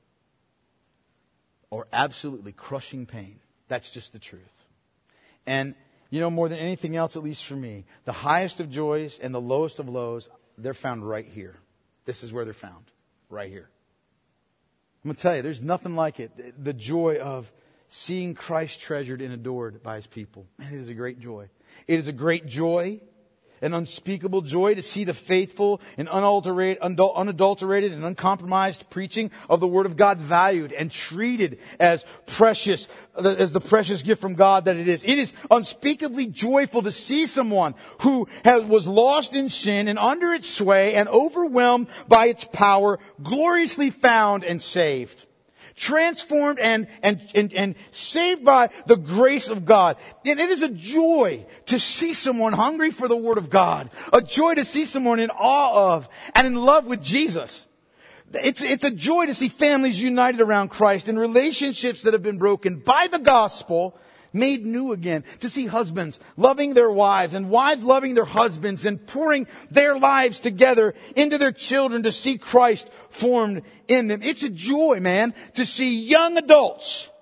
or absolutely crushing pain. That's just the truth. And, more than anything else, at least for me, the highest of joys and the lowest of lows, they're found right here. This is where they're found. Right here. I'm going to tell you, there's nothing like it. The joy of seeing Christ treasured and adored by His people. Man, it is a great joy. It is a great joy, an unspeakable joy to see the faithful and unadulterated and uncompromised preaching of the Word of God valued and treated as precious, as the precious gift from God that it is. It is unspeakably joyful to see someone who was lost in sin and under its sway and overwhelmed by its power, gloriously found and saved. Transformed and saved by the grace of God. And it is a joy to see someone hungry for the Word of God. A joy to see someone in awe of and in love with Jesus. It's a joy to see families united around Christ and relationships that have been broken by the gospel made new again. To see husbands loving their wives and wives loving their husbands and pouring their lives together into their children to see Christ formed in them. It's a joy, man, to see young adults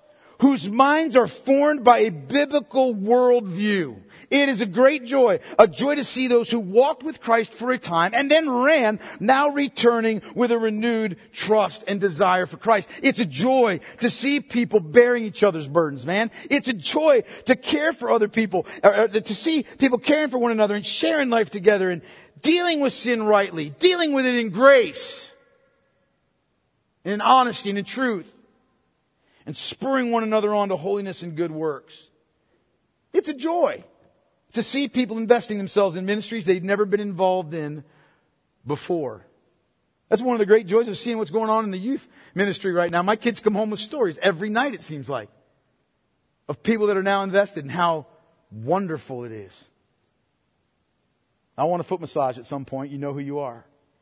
whose minds are formed by a biblical worldview. It is a great joy, a joy to see those who walked with Christ for a time and then ran, now returning with a renewed trust and desire for Christ. It's a joy to see people bearing each other's burdens, man. It's a joy to care for other people, to see people caring for one another and sharing life together and dealing with sin rightly, dealing with it in grace, in honesty and in truth, and spurring one another on to holiness and good works. It's a joy to see people investing themselves in ministries they've never been involved in before. That's one of the great joys of seeing what's going on in the youth ministry right now. My kids come home with stories every night, it seems like, of people that are now invested and how wonderful it is. I want a foot massage at some point. You know who you are.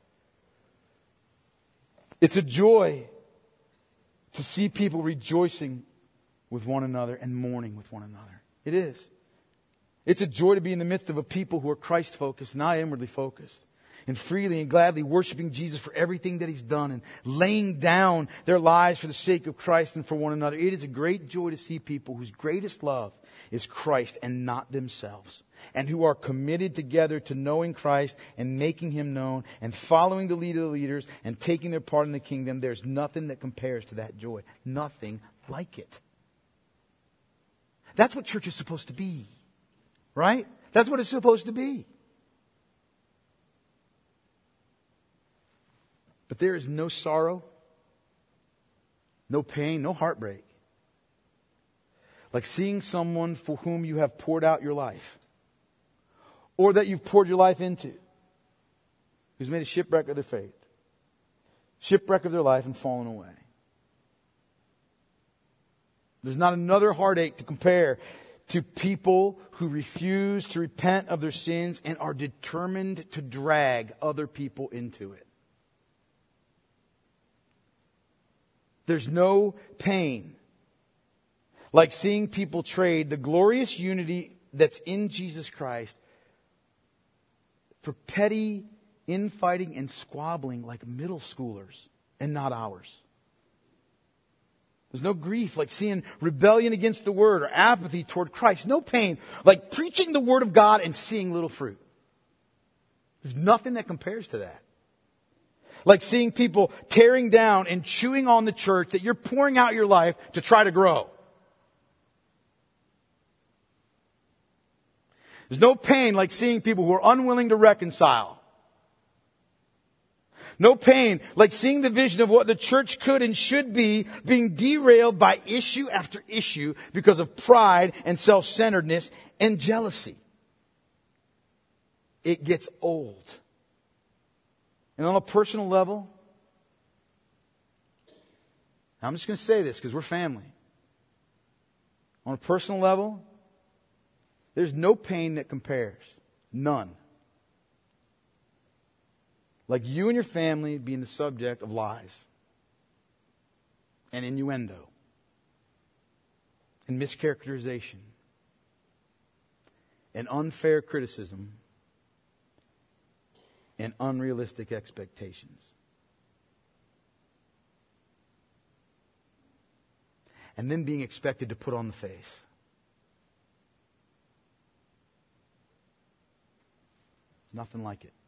It's a joy to see people rejoicing with one another and mourning with one another. It is. It's a joy to be in the midst of a people who are Christ-focused, not inwardly focused, and freely and gladly worshiping Jesus for everything that He's done and laying down their lives for the sake of Christ and for one another. It is a great joy to see people whose greatest love is Christ and not themselves, and who are committed together to knowing Christ and making Him known and following the lead of the leaders and taking their part in the kingdom. There's nothing that compares to that joy. Nothing like it. That's what church is supposed to be. Right? That's what it's supposed to be. But there is no sorrow, no pain, no heartbreak like seeing someone for whom you have poured out your life, or that you've poured your life into, who's made a shipwreck of their faith, shipwreck of their life, and fallen away. There's not another heartache to compare to people who refuse to repent of their sins and are determined to drag other people into it. There's no pain like seeing people trade the glorious unity that's in Jesus Christ for petty infighting and squabbling like middle schoolers and not ours. There's no grief like seeing rebellion against the Word or apathy toward Christ. No pain like preaching the Word of God and seeing little fruit. There's nothing that compares to that. Like seeing people tearing down and chewing on the church that you're pouring out your life to try to grow. There's no pain like seeing people who are unwilling to reconcile. No pain like seeing the vision of what the church could and should be being derailed by issue after issue because of pride and self-centeredness and jealousy. It gets old. And on a personal level, I'm just going to say this because we're family. On a personal level, there's no pain that compares. None. Like you and your family being the subject of lies and innuendo and mischaracterization and unfair criticism and unrealistic expectations. And then being expected to put on the face. Nothing like it.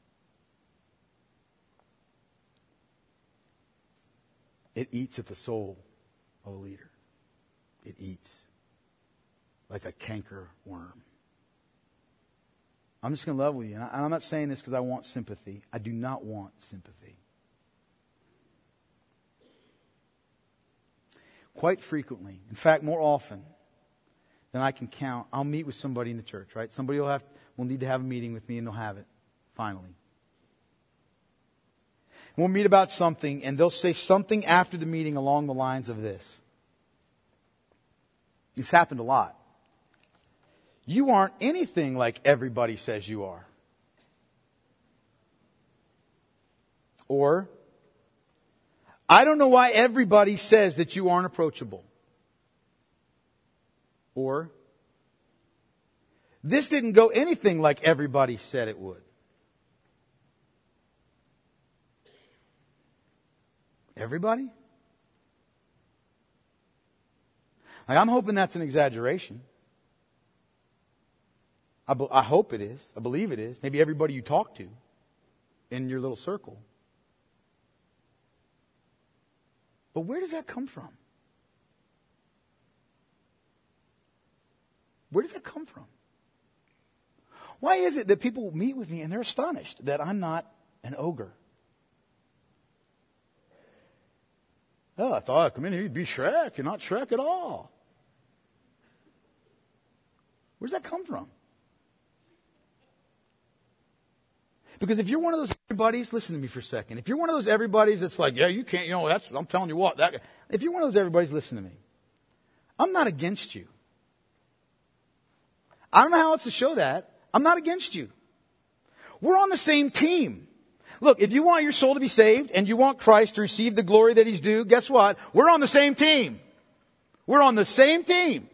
It eats at the soul of a leader. It eats like a canker worm. I'm just going to level with you. And I'm not saying this because I want sympathy. I do not want sympathy. Quite frequently, in fact, more often than I can count, I'll meet with somebody in the church, right? Somebody will need to have a meeting with me and they'll have it, finally. We'll meet about something and they'll say something after the meeting along the lines of this. It's happened a lot. You aren't anything like everybody says you are. Or, I don't know why everybody says that you aren't approachable. Or, this didn't go anything like everybody said it would. Everybody? Like, I'm hoping that's an exaggeration. I hope it is. I believe it is. Maybe everybody you talk to in your little circle. But where does that come from? Where does that come from? Why is it that people meet with me and they're astonished that I'm not an ogre? Oh, I thought I'd come in here, you'd be Shrek. You're not Shrek at all. Where does that come from? Because if you're one of those everybody's, listen to me for a second. If you're one of those everybody's that's like, yeah, you can't, I'm telling you what. If you're one of those everybody's, listen to me. I'm not against you. I don't know how else to show that. I'm not against you. We're on the same team. Look, if you want your soul to be saved and you want Christ to receive the glory that He's due, guess what? We're on the same team. We're on the same team.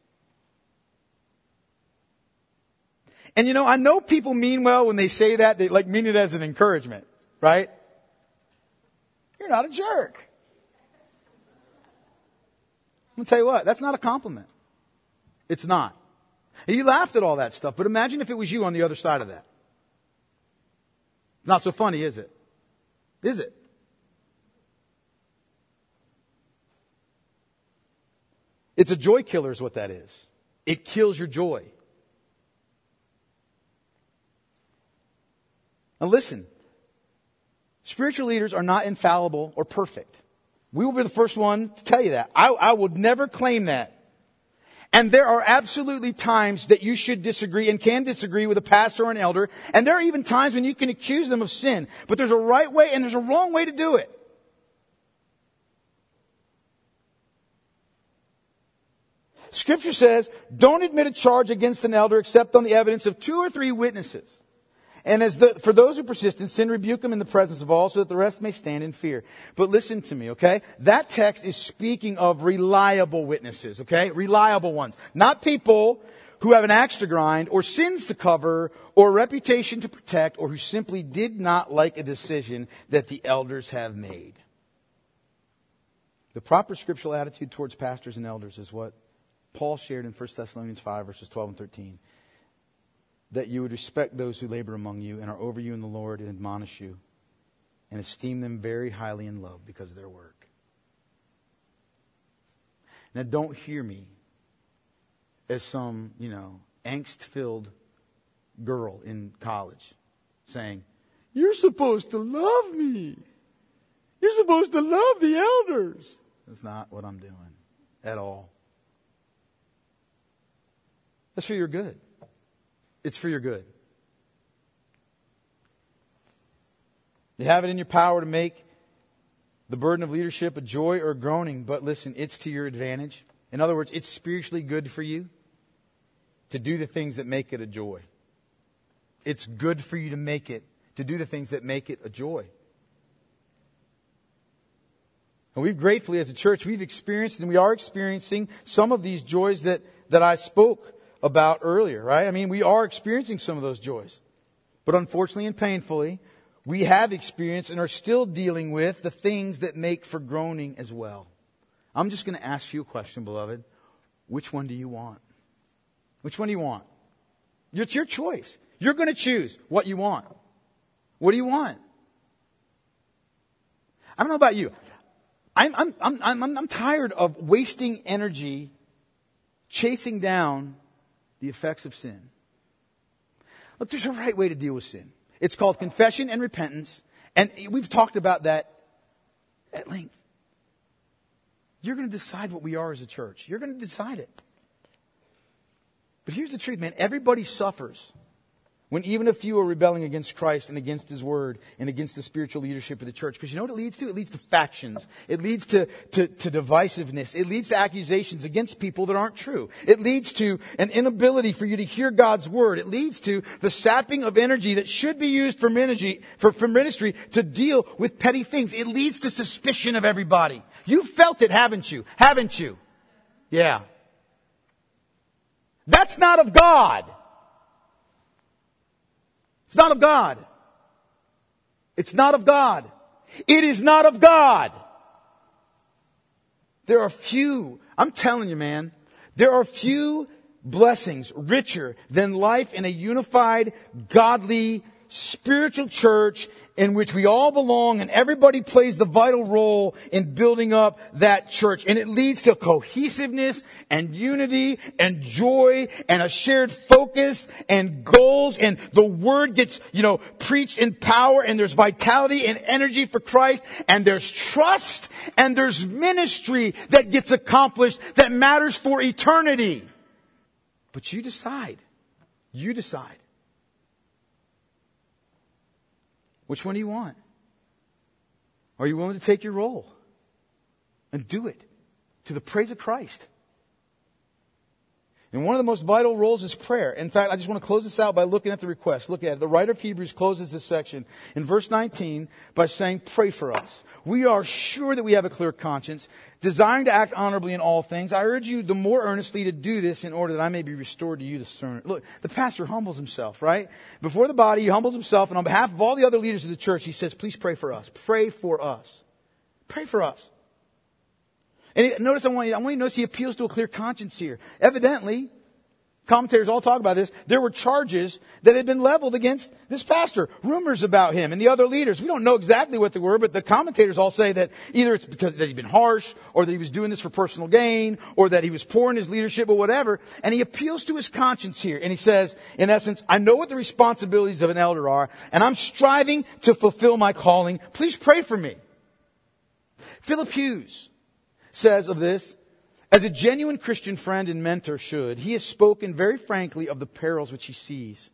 And I know people mean well when they say that. They mean it as an encouragement, right? You're not a jerk. I'm going to tell you what, that's not a compliment. It's not. And you laughed at all that stuff, but imagine if it was you on the other side of that. Not so funny, is it? Is it? It's a joy killer is what that is. It kills your joy. Now listen, spiritual leaders are not infallible or perfect. We will be the first one to tell you that. I would never claim that. And there are absolutely times that you should disagree and can disagree with a pastor or an elder. And there are even times when you can accuse them of sin. But there's a right way and there's a wrong way to do it. Scripture says, don't admit a charge against an elder except on the evidence of 2 or 3 witnesses. And for those who persist in sin, rebuke them in the presence of all so that the rest may stand in fear. But listen to me, okay? That text is speaking of reliable witnesses, okay? Reliable ones. Not people who have an axe to grind or sins to cover or a reputation to protect or who simply did not like a decision that the elders have made. The proper scriptural attitude towards pastors and elders is what Paul shared in 1 Thessalonians 5 verses 12 and 13. That you would respect those who labor among you and are over you in the Lord and admonish you and esteem them very highly in love because of their work. Now don't hear me as some, angst-filled girl in college saying, you're supposed to love me. You're supposed to love the elders. That's not what I'm doing at all. That's for your good. It's for your good. You have it in your power to make the burden of leadership a joy or a groaning, but listen, it's to your advantage. In other words, it's spiritually good for you to do the things that make it a joy. It's good for you to do the things that make it a joy. And we've gratefully, as a church, we've experienced and we are experiencing some of these joys that I spoke about earlier, right? I mean, we are experiencing some of those joys. But unfortunately and painfully, we have experienced and are still dealing with the things that make for groaning as well. I'm just going to ask you a question, beloved. Which one do you want? Which one do you want? It's your choice. You're going to choose what you want. What do you want? I don't know about you. I'm tired of wasting energy chasing down the effects of sin. Look, there's a right way to deal with sin. It's called confession and repentance. And we've talked about that at length. You're going to decide what we are as a church. You're going to decide it. But here's the truth, man. Everybody suffers when even a few are rebelling against Christ and against His Word and against the spiritual leadership of the church. Because you know what it leads to? It leads to factions. It leads to divisiveness. It leads to accusations against people that aren't true. It leads to an inability for you to hear God's Word. It leads to the sapping of energy that should be used for ministry to deal with petty things. It leads to suspicion of everybody. You felt it, haven't you? Haven't you? Yeah. That's not of God. It's not of God. It's not of God. It is not of God. There are few, I'm telling you, man, there are few blessings richer than life in a unified, godly, spiritual church in which we all belong and everybody plays the vital role in building up that church. And it leads to cohesiveness and unity and joy and a shared focus and goals, and the word gets, preached in power, and there's vitality and energy for Christ, and there's trust and there's ministry that gets accomplished that matters for eternity. But you decide. You decide. Which one do you want? Are you willing to take your role and do it to the praise of Christ? And one of the most vital roles is prayer. In fact, I just want to close this out by looking at the request. Look at it. The writer of Hebrews closes this section in verse 19 by saying, pray for us. We are sure that we have a clear conscience, desiring to act honorably in all things. I urge you the more earnestly to do this in order that I may be restored to you the sooner. Look, the pastor humbles himself, right? Before the body, he humbles himself, and on behalf of all the other leaders of the church, he says, please pray for us. Pray for us. Pray for us. And notice, I want you to notice he appeals to a clear conscience here. Evidently, commentators all talk about this, there were charges that had been leveled against this pastor. Rumors about him and the other leaders. We don't know exactly what they were, but the commentators all say that either it's because that he'd been harsh, or that he was doing this for personal gain, or that he was poor in his leadership, or whatever. And he appeals to his conscience here. And he says, in essence, I know what the responsibilities of an elder are, and I'm striving to fulfill my calling. Please pray for me. Philip Hughes says of this, as a genuine Christian friend and mentor should, he has spoken very frankly of the perils which he sees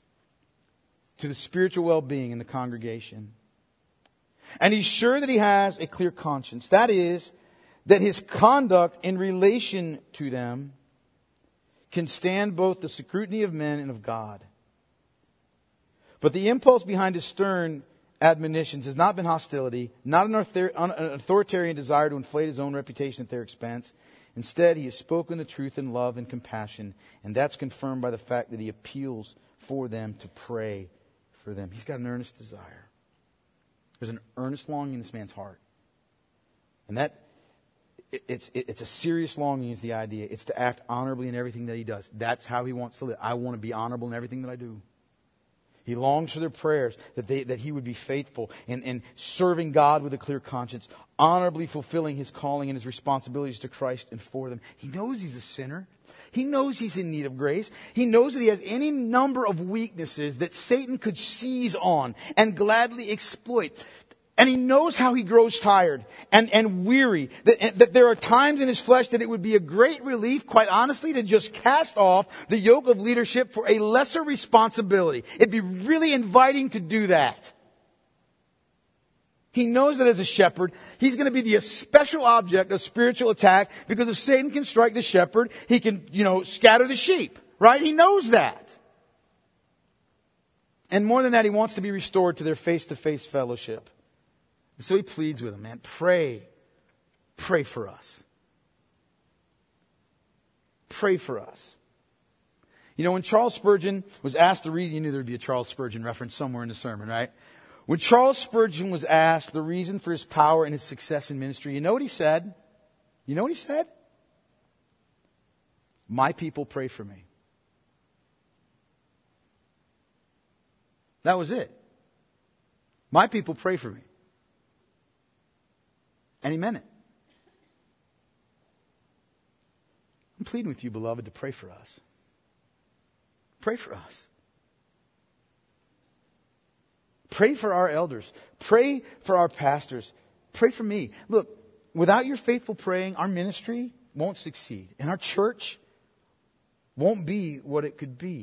to the spiritual well-being in the congregation. And he's sure that he has a clear conscience. That is, that his conduct in relation to them can stand both the scrutiny of men and of God. But the impulse behind his stern admonitions has not been hostility, not an authoritarian desire to inflate his own reputation at their expense. Instead, he has spoken the truth in love and compassion, and that's confirmed by the fact that he appeals for them to pray for them. He's got an earnest desire. There's an earnest longing in this man's heart. And that, it's a serious longing is the idea. It's to act honorably in everything that he does. That's how he wants to live. I want to be honorable in everything that I do. He longs for their prayers, that he would be faithful in serving God with a clear conscience, honorably fulfilling his calling and his responsibilities to Christ and for them. He knows he's a sinner. He knows he's in need of grace. He knows that he has any number of weaknesses that Satan could seize on and gladly exploit. And he knows how he grows tired and weary. That there are times in his flesh that it would be a great relief, quite honestly, to just cast off the yoke of leadership for a lesser responsibility. It'd be really inviting to do that. He knows that as a shepherd, he's going to be the special object of spiritual attack, because if Satan can strike the shepherd, he can, scatter the sheep. Right? He knows that. And more than that, he wants to be restored to their face-to-face fellowship. So he pleads with them, man, pray for us. Pray for us. When Charles Spurgeon was asked the reason, you knew there would be a Charles Spurgeon reference somewhere in the sermon, right? When Charles Spurgeon was asked the reason for his power and his success in ministry, you know what he said? My people pray for me. That was it. My people pray for me. And he meant it. I'm pleading with you, beloved, to pray for us. Pray for us. Pray for our elders. Pray for our pastors. Pray for me. Look, without your faithful praying, our ministry won't succeed. And our church won't be what it could be.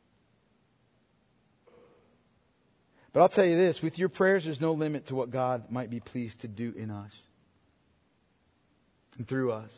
But I'll tell you this, with your prayers, there's no limit to what God might be pleased to do in us and through us.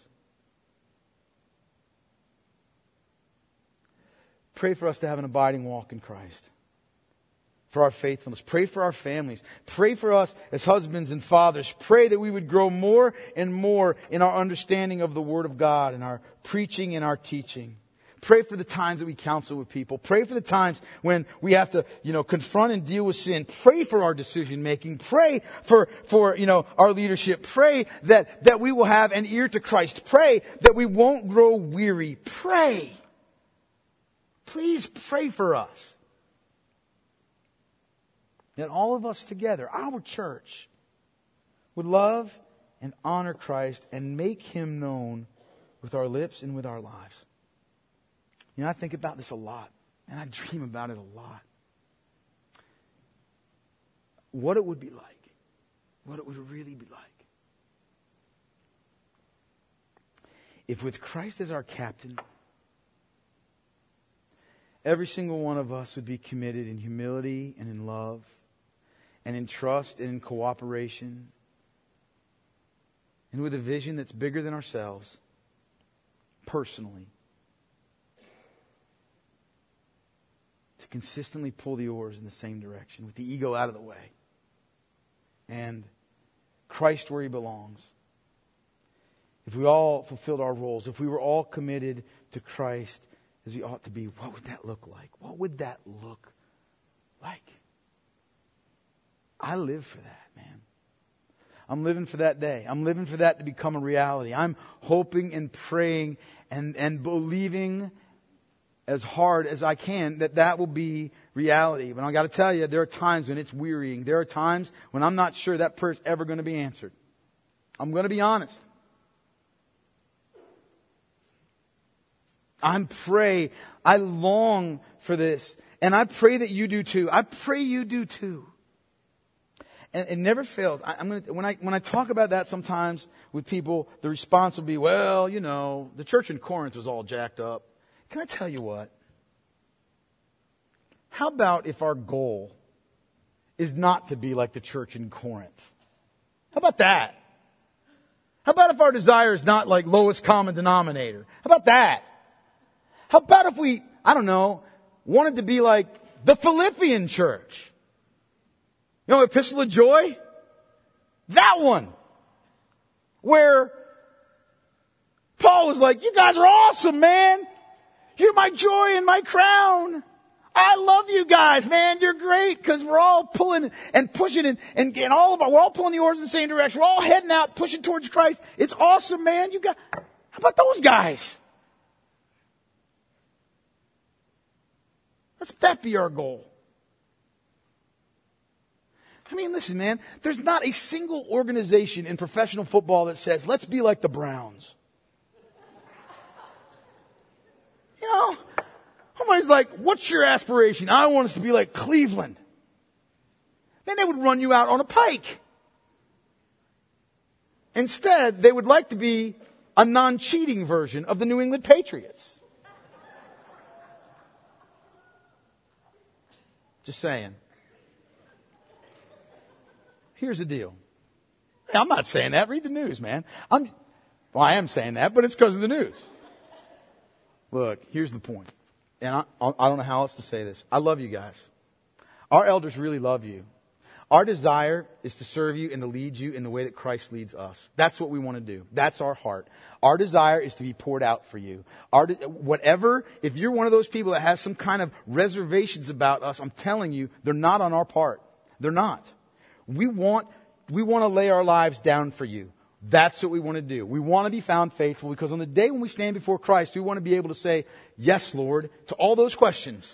Pray for us to have an abiding walk in Christ. For our faithfulness. Pray for our families. Pray for us as husbands and fathers. Pray that we would grow more and more in our understanding of the Word of God and our preaching and our teaching. Pray for the times that we counsel with people. Pray for the times when we have to, confront and deal with sin. Pray for our decision making. Pray for our leadership. Pray that we will have an ear to Christ. Pray that we won't grow weary. Pray. Please pray for us. That all of us together, our church, would love and honor Christ and make Him known with our lips and with our lives. I think about this a lot, and I dream about it a lot. What it would be like. What it would really be like. If with Christ as our captain, every single one of us would be committed in humility and in love and in trust and in cooperation and with a vision that's bigger than ourselves, personally, to consistently pull the oars in the same direction with the ego out of the way and Christ where He belongs. If we all fulfilled our roles, if we were all committed to Christ as we ought to be, what would that look like? What would that look like? I live for that, man. I'm living for that day. I'm living for that to become a reality. I'm hoping and praying and believing as hard as I can that will be reality. But I got to tell you, there are times when it's wearying. There are times when I'm not sure that prayer's ever going to be answered. I'm going to be honest. I long for this. And I pray that you do too. I pray you do too. And it never fails. When I talk about that sometimes with people, the response will be, well, the church in Corinth was all jacked up. Can I tell you what? How about if our goal is not to be like the church in Corinth? How about that? How about if our desire is not like lowest common denominator? How about that? How about if we, wanted to be like the Philippian church? Epistle of Joy? That one. Where Paul was like, you guys are awesome, man. You're my joy and my crown. I love you guys, man. You're great because we're all pulling and pushing and we're all pulling the oars in the same direction. We're all heading out, pushing towards Christ. It's awesome, man. How about those guys? Let's that be our goal. Listen, man, there's not a single organization in professional football that says, let's be like the Browns. Somebody's like, what's your aspiration? I want us to be like Cleveland. Then they would run you out on a pike. Instead, they would like to be a non-cheating version of the New England Patriots. Just saying. Here's the deal. I'm not saying that. Read the news, man. I am saying that, but it's because of the news. Look, here's the point. And I don't know how else to say this. I love you guys. Our elders really love you. Our desire is to serve you and to lead you in the way that Christ leads us. That's what we want to do. That's our heart. Our desire is to be poured out for you. If you're one of those people that has some kind of reservations about us, I'm telling you, they're not on our part. They're not. We want to lay our lives down for you. That's what we want to do. We want to be found faithful because on the day when we stand before Christ, we want to be able to say, yes, Lord, to all those questions.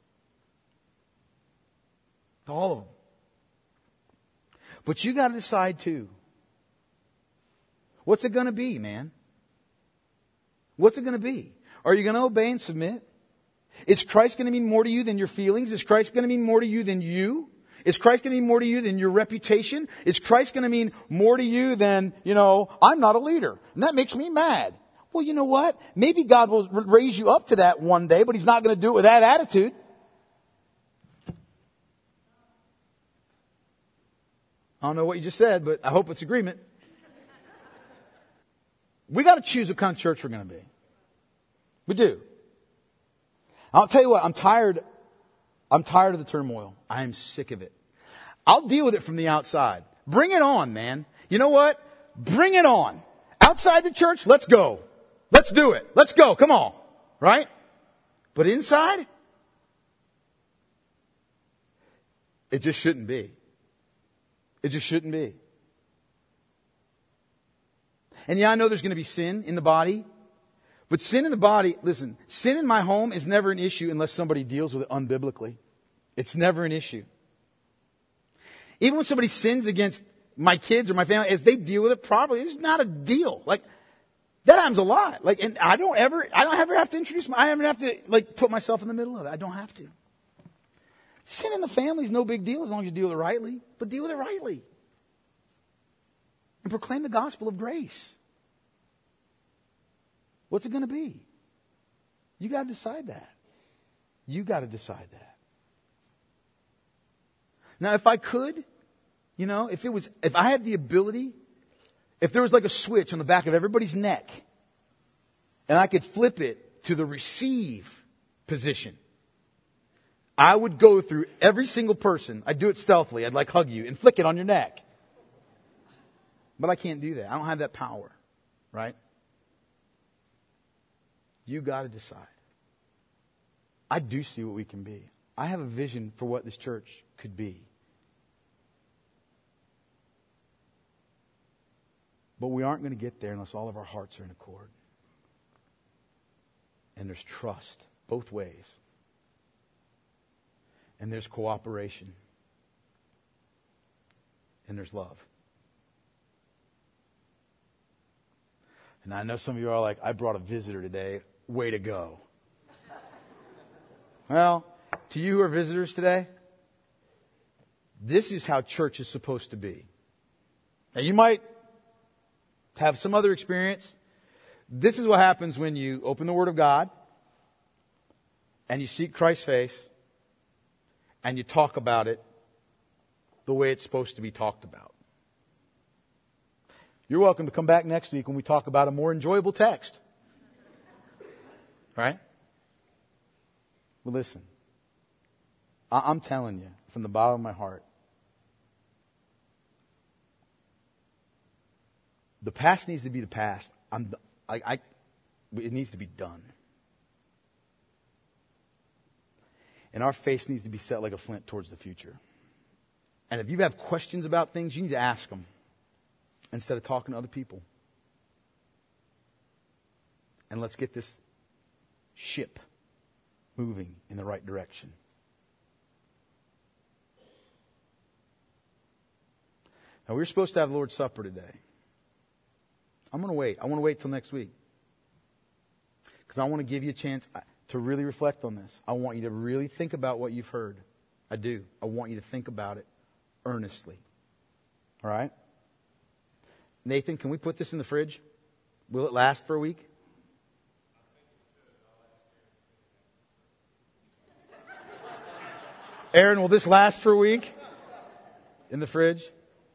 To all of them. But you got to decide too. What's it going to be, man? What's it going to be? Are you going to obey and submit? Is Christ going to mean more to you than your feelings? Is Christ going to mean more to you than you? Is Christ going to mean more to you than your reputation? Is Christ going to mean more to you than, I'm not a leader, and that makes me mad? Well, you know what? Maybe God will raise you up to that one day, but He's not going to do it with that attitude. I don't know what you just said, but I hope it's agreement. We got to choose what kind of church we're going to be. We do. I'll tell you what, I'm tired of the turmoil. I am sick of it. I'll deal with it from the outside. Bring it on, man. You know what? Bring it on. Outside the church, let's go. Let's do it. Let's go. Come on. Right? But inside, it just shouldn't be. It just shouldn't be. And yeah, I know there's going to be sin in the body. But sin in the body, listen, sin in my home is never an issue unless somebody deals with it unbiblically. It's never an issue. Even when somebody sins against my kids or my family, as they deal with it properly, it's not a deal. Like, that happens a lot. Like, and I don't ever have to I don't have to, like, put myself in the middle of it. I don't have to. Sin in the family is no big deal as long as you deal with it rightly. But deal with it rightly. And proclaim the gospel of grace. What's it going to be? You got to decide that. You got to decide that. Now, if I could, if I had the ability, if there was like a switch on the back of everybody's neck, and I could flip it to the receive position, I would go through every single person. I'd do it stealthily. I'd like hug you and flick it on your neck. But I can't do that. I don't have that power, right? You got to decide. I do see what we can be. I have a vision for what this church could be. But we aren't going to get there unless all of our hearts are in accord. And there's trust both ways. And there's cooperation. And there's love. And I know some of you are like, I brought a visitor today. Way to go. Well, to you who are visitors today, this is how church is supposed to be. Now, you might have some other experience. This is what happens when you open the Word of God and you seek Christ's face and you talk about it the way it's supposed to be talked about. You're welcome to come back next week when we talk about a more enjoyable text. Right? Well, listen. I'm telling you from the bottom of my heart, the past needs to be the past. It needs to be done. And our face needs to be set like a flint towards the future. And if you have questions about things, you need to ask them instead of talking to other people. And let's get this ship moving in the right direction. Now, we're supposed to have Lord's Supper today. I'm going to wait. I want to wait till next week. Because I want to give you a chance to really reflect on this. I want you to really think about what you've heard. I do. I want you to think about it earnestly. All right? Nathan, can we put this in the fridge? Will it last for a week? Aaron, will this last for a week? In the fridge?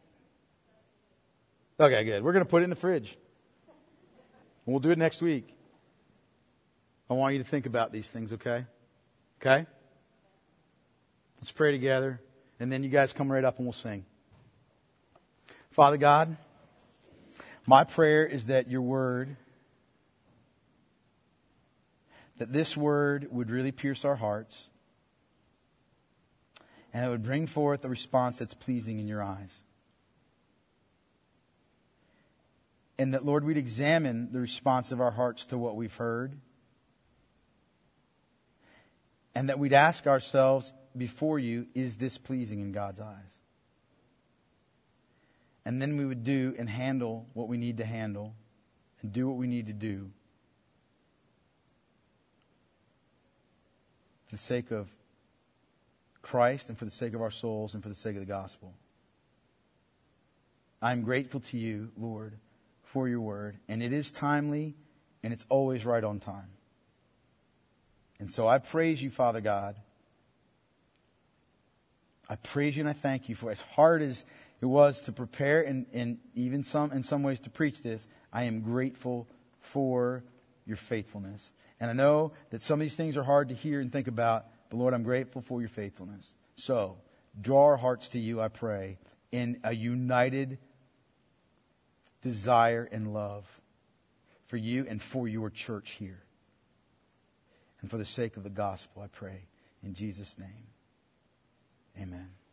Okay, good. We're going to put it in the fridge. And we'll do it next week. I want you to think about these things, okay? Okay? Let's pray together. And then you guys come right up and we'll sing. Father God, my prayer is that your word, that this word would really pierce our hearts. And it would bring forth a response that's pleasing in your eyes. And that, Lord, we'd examine the response of our hearts to what we've heard. And that we'd ask ourselves before you, is this pleasing in God's eyes? And then we would do and handle what we need to handle and do what we need to do for the sake of Christ and for the sake of our souls and for the sake of the gospel. I'm grateful to you, Lord, for your word. And it is timely and it's always right on time. And so I praise you, Father God. I praise you and I thank you for as hard as it was to prepare and even in some ways to preach this. I am grateful for your faithfulness. And I know that some of these things are hard to hear and think about, but Lord, I'm grateful for your faithfulness. So, draw our hearts to you, I pray, in a united desire and love for you and for your church here. and for the sake of the gospel, I pray in Jesus' name. Amen.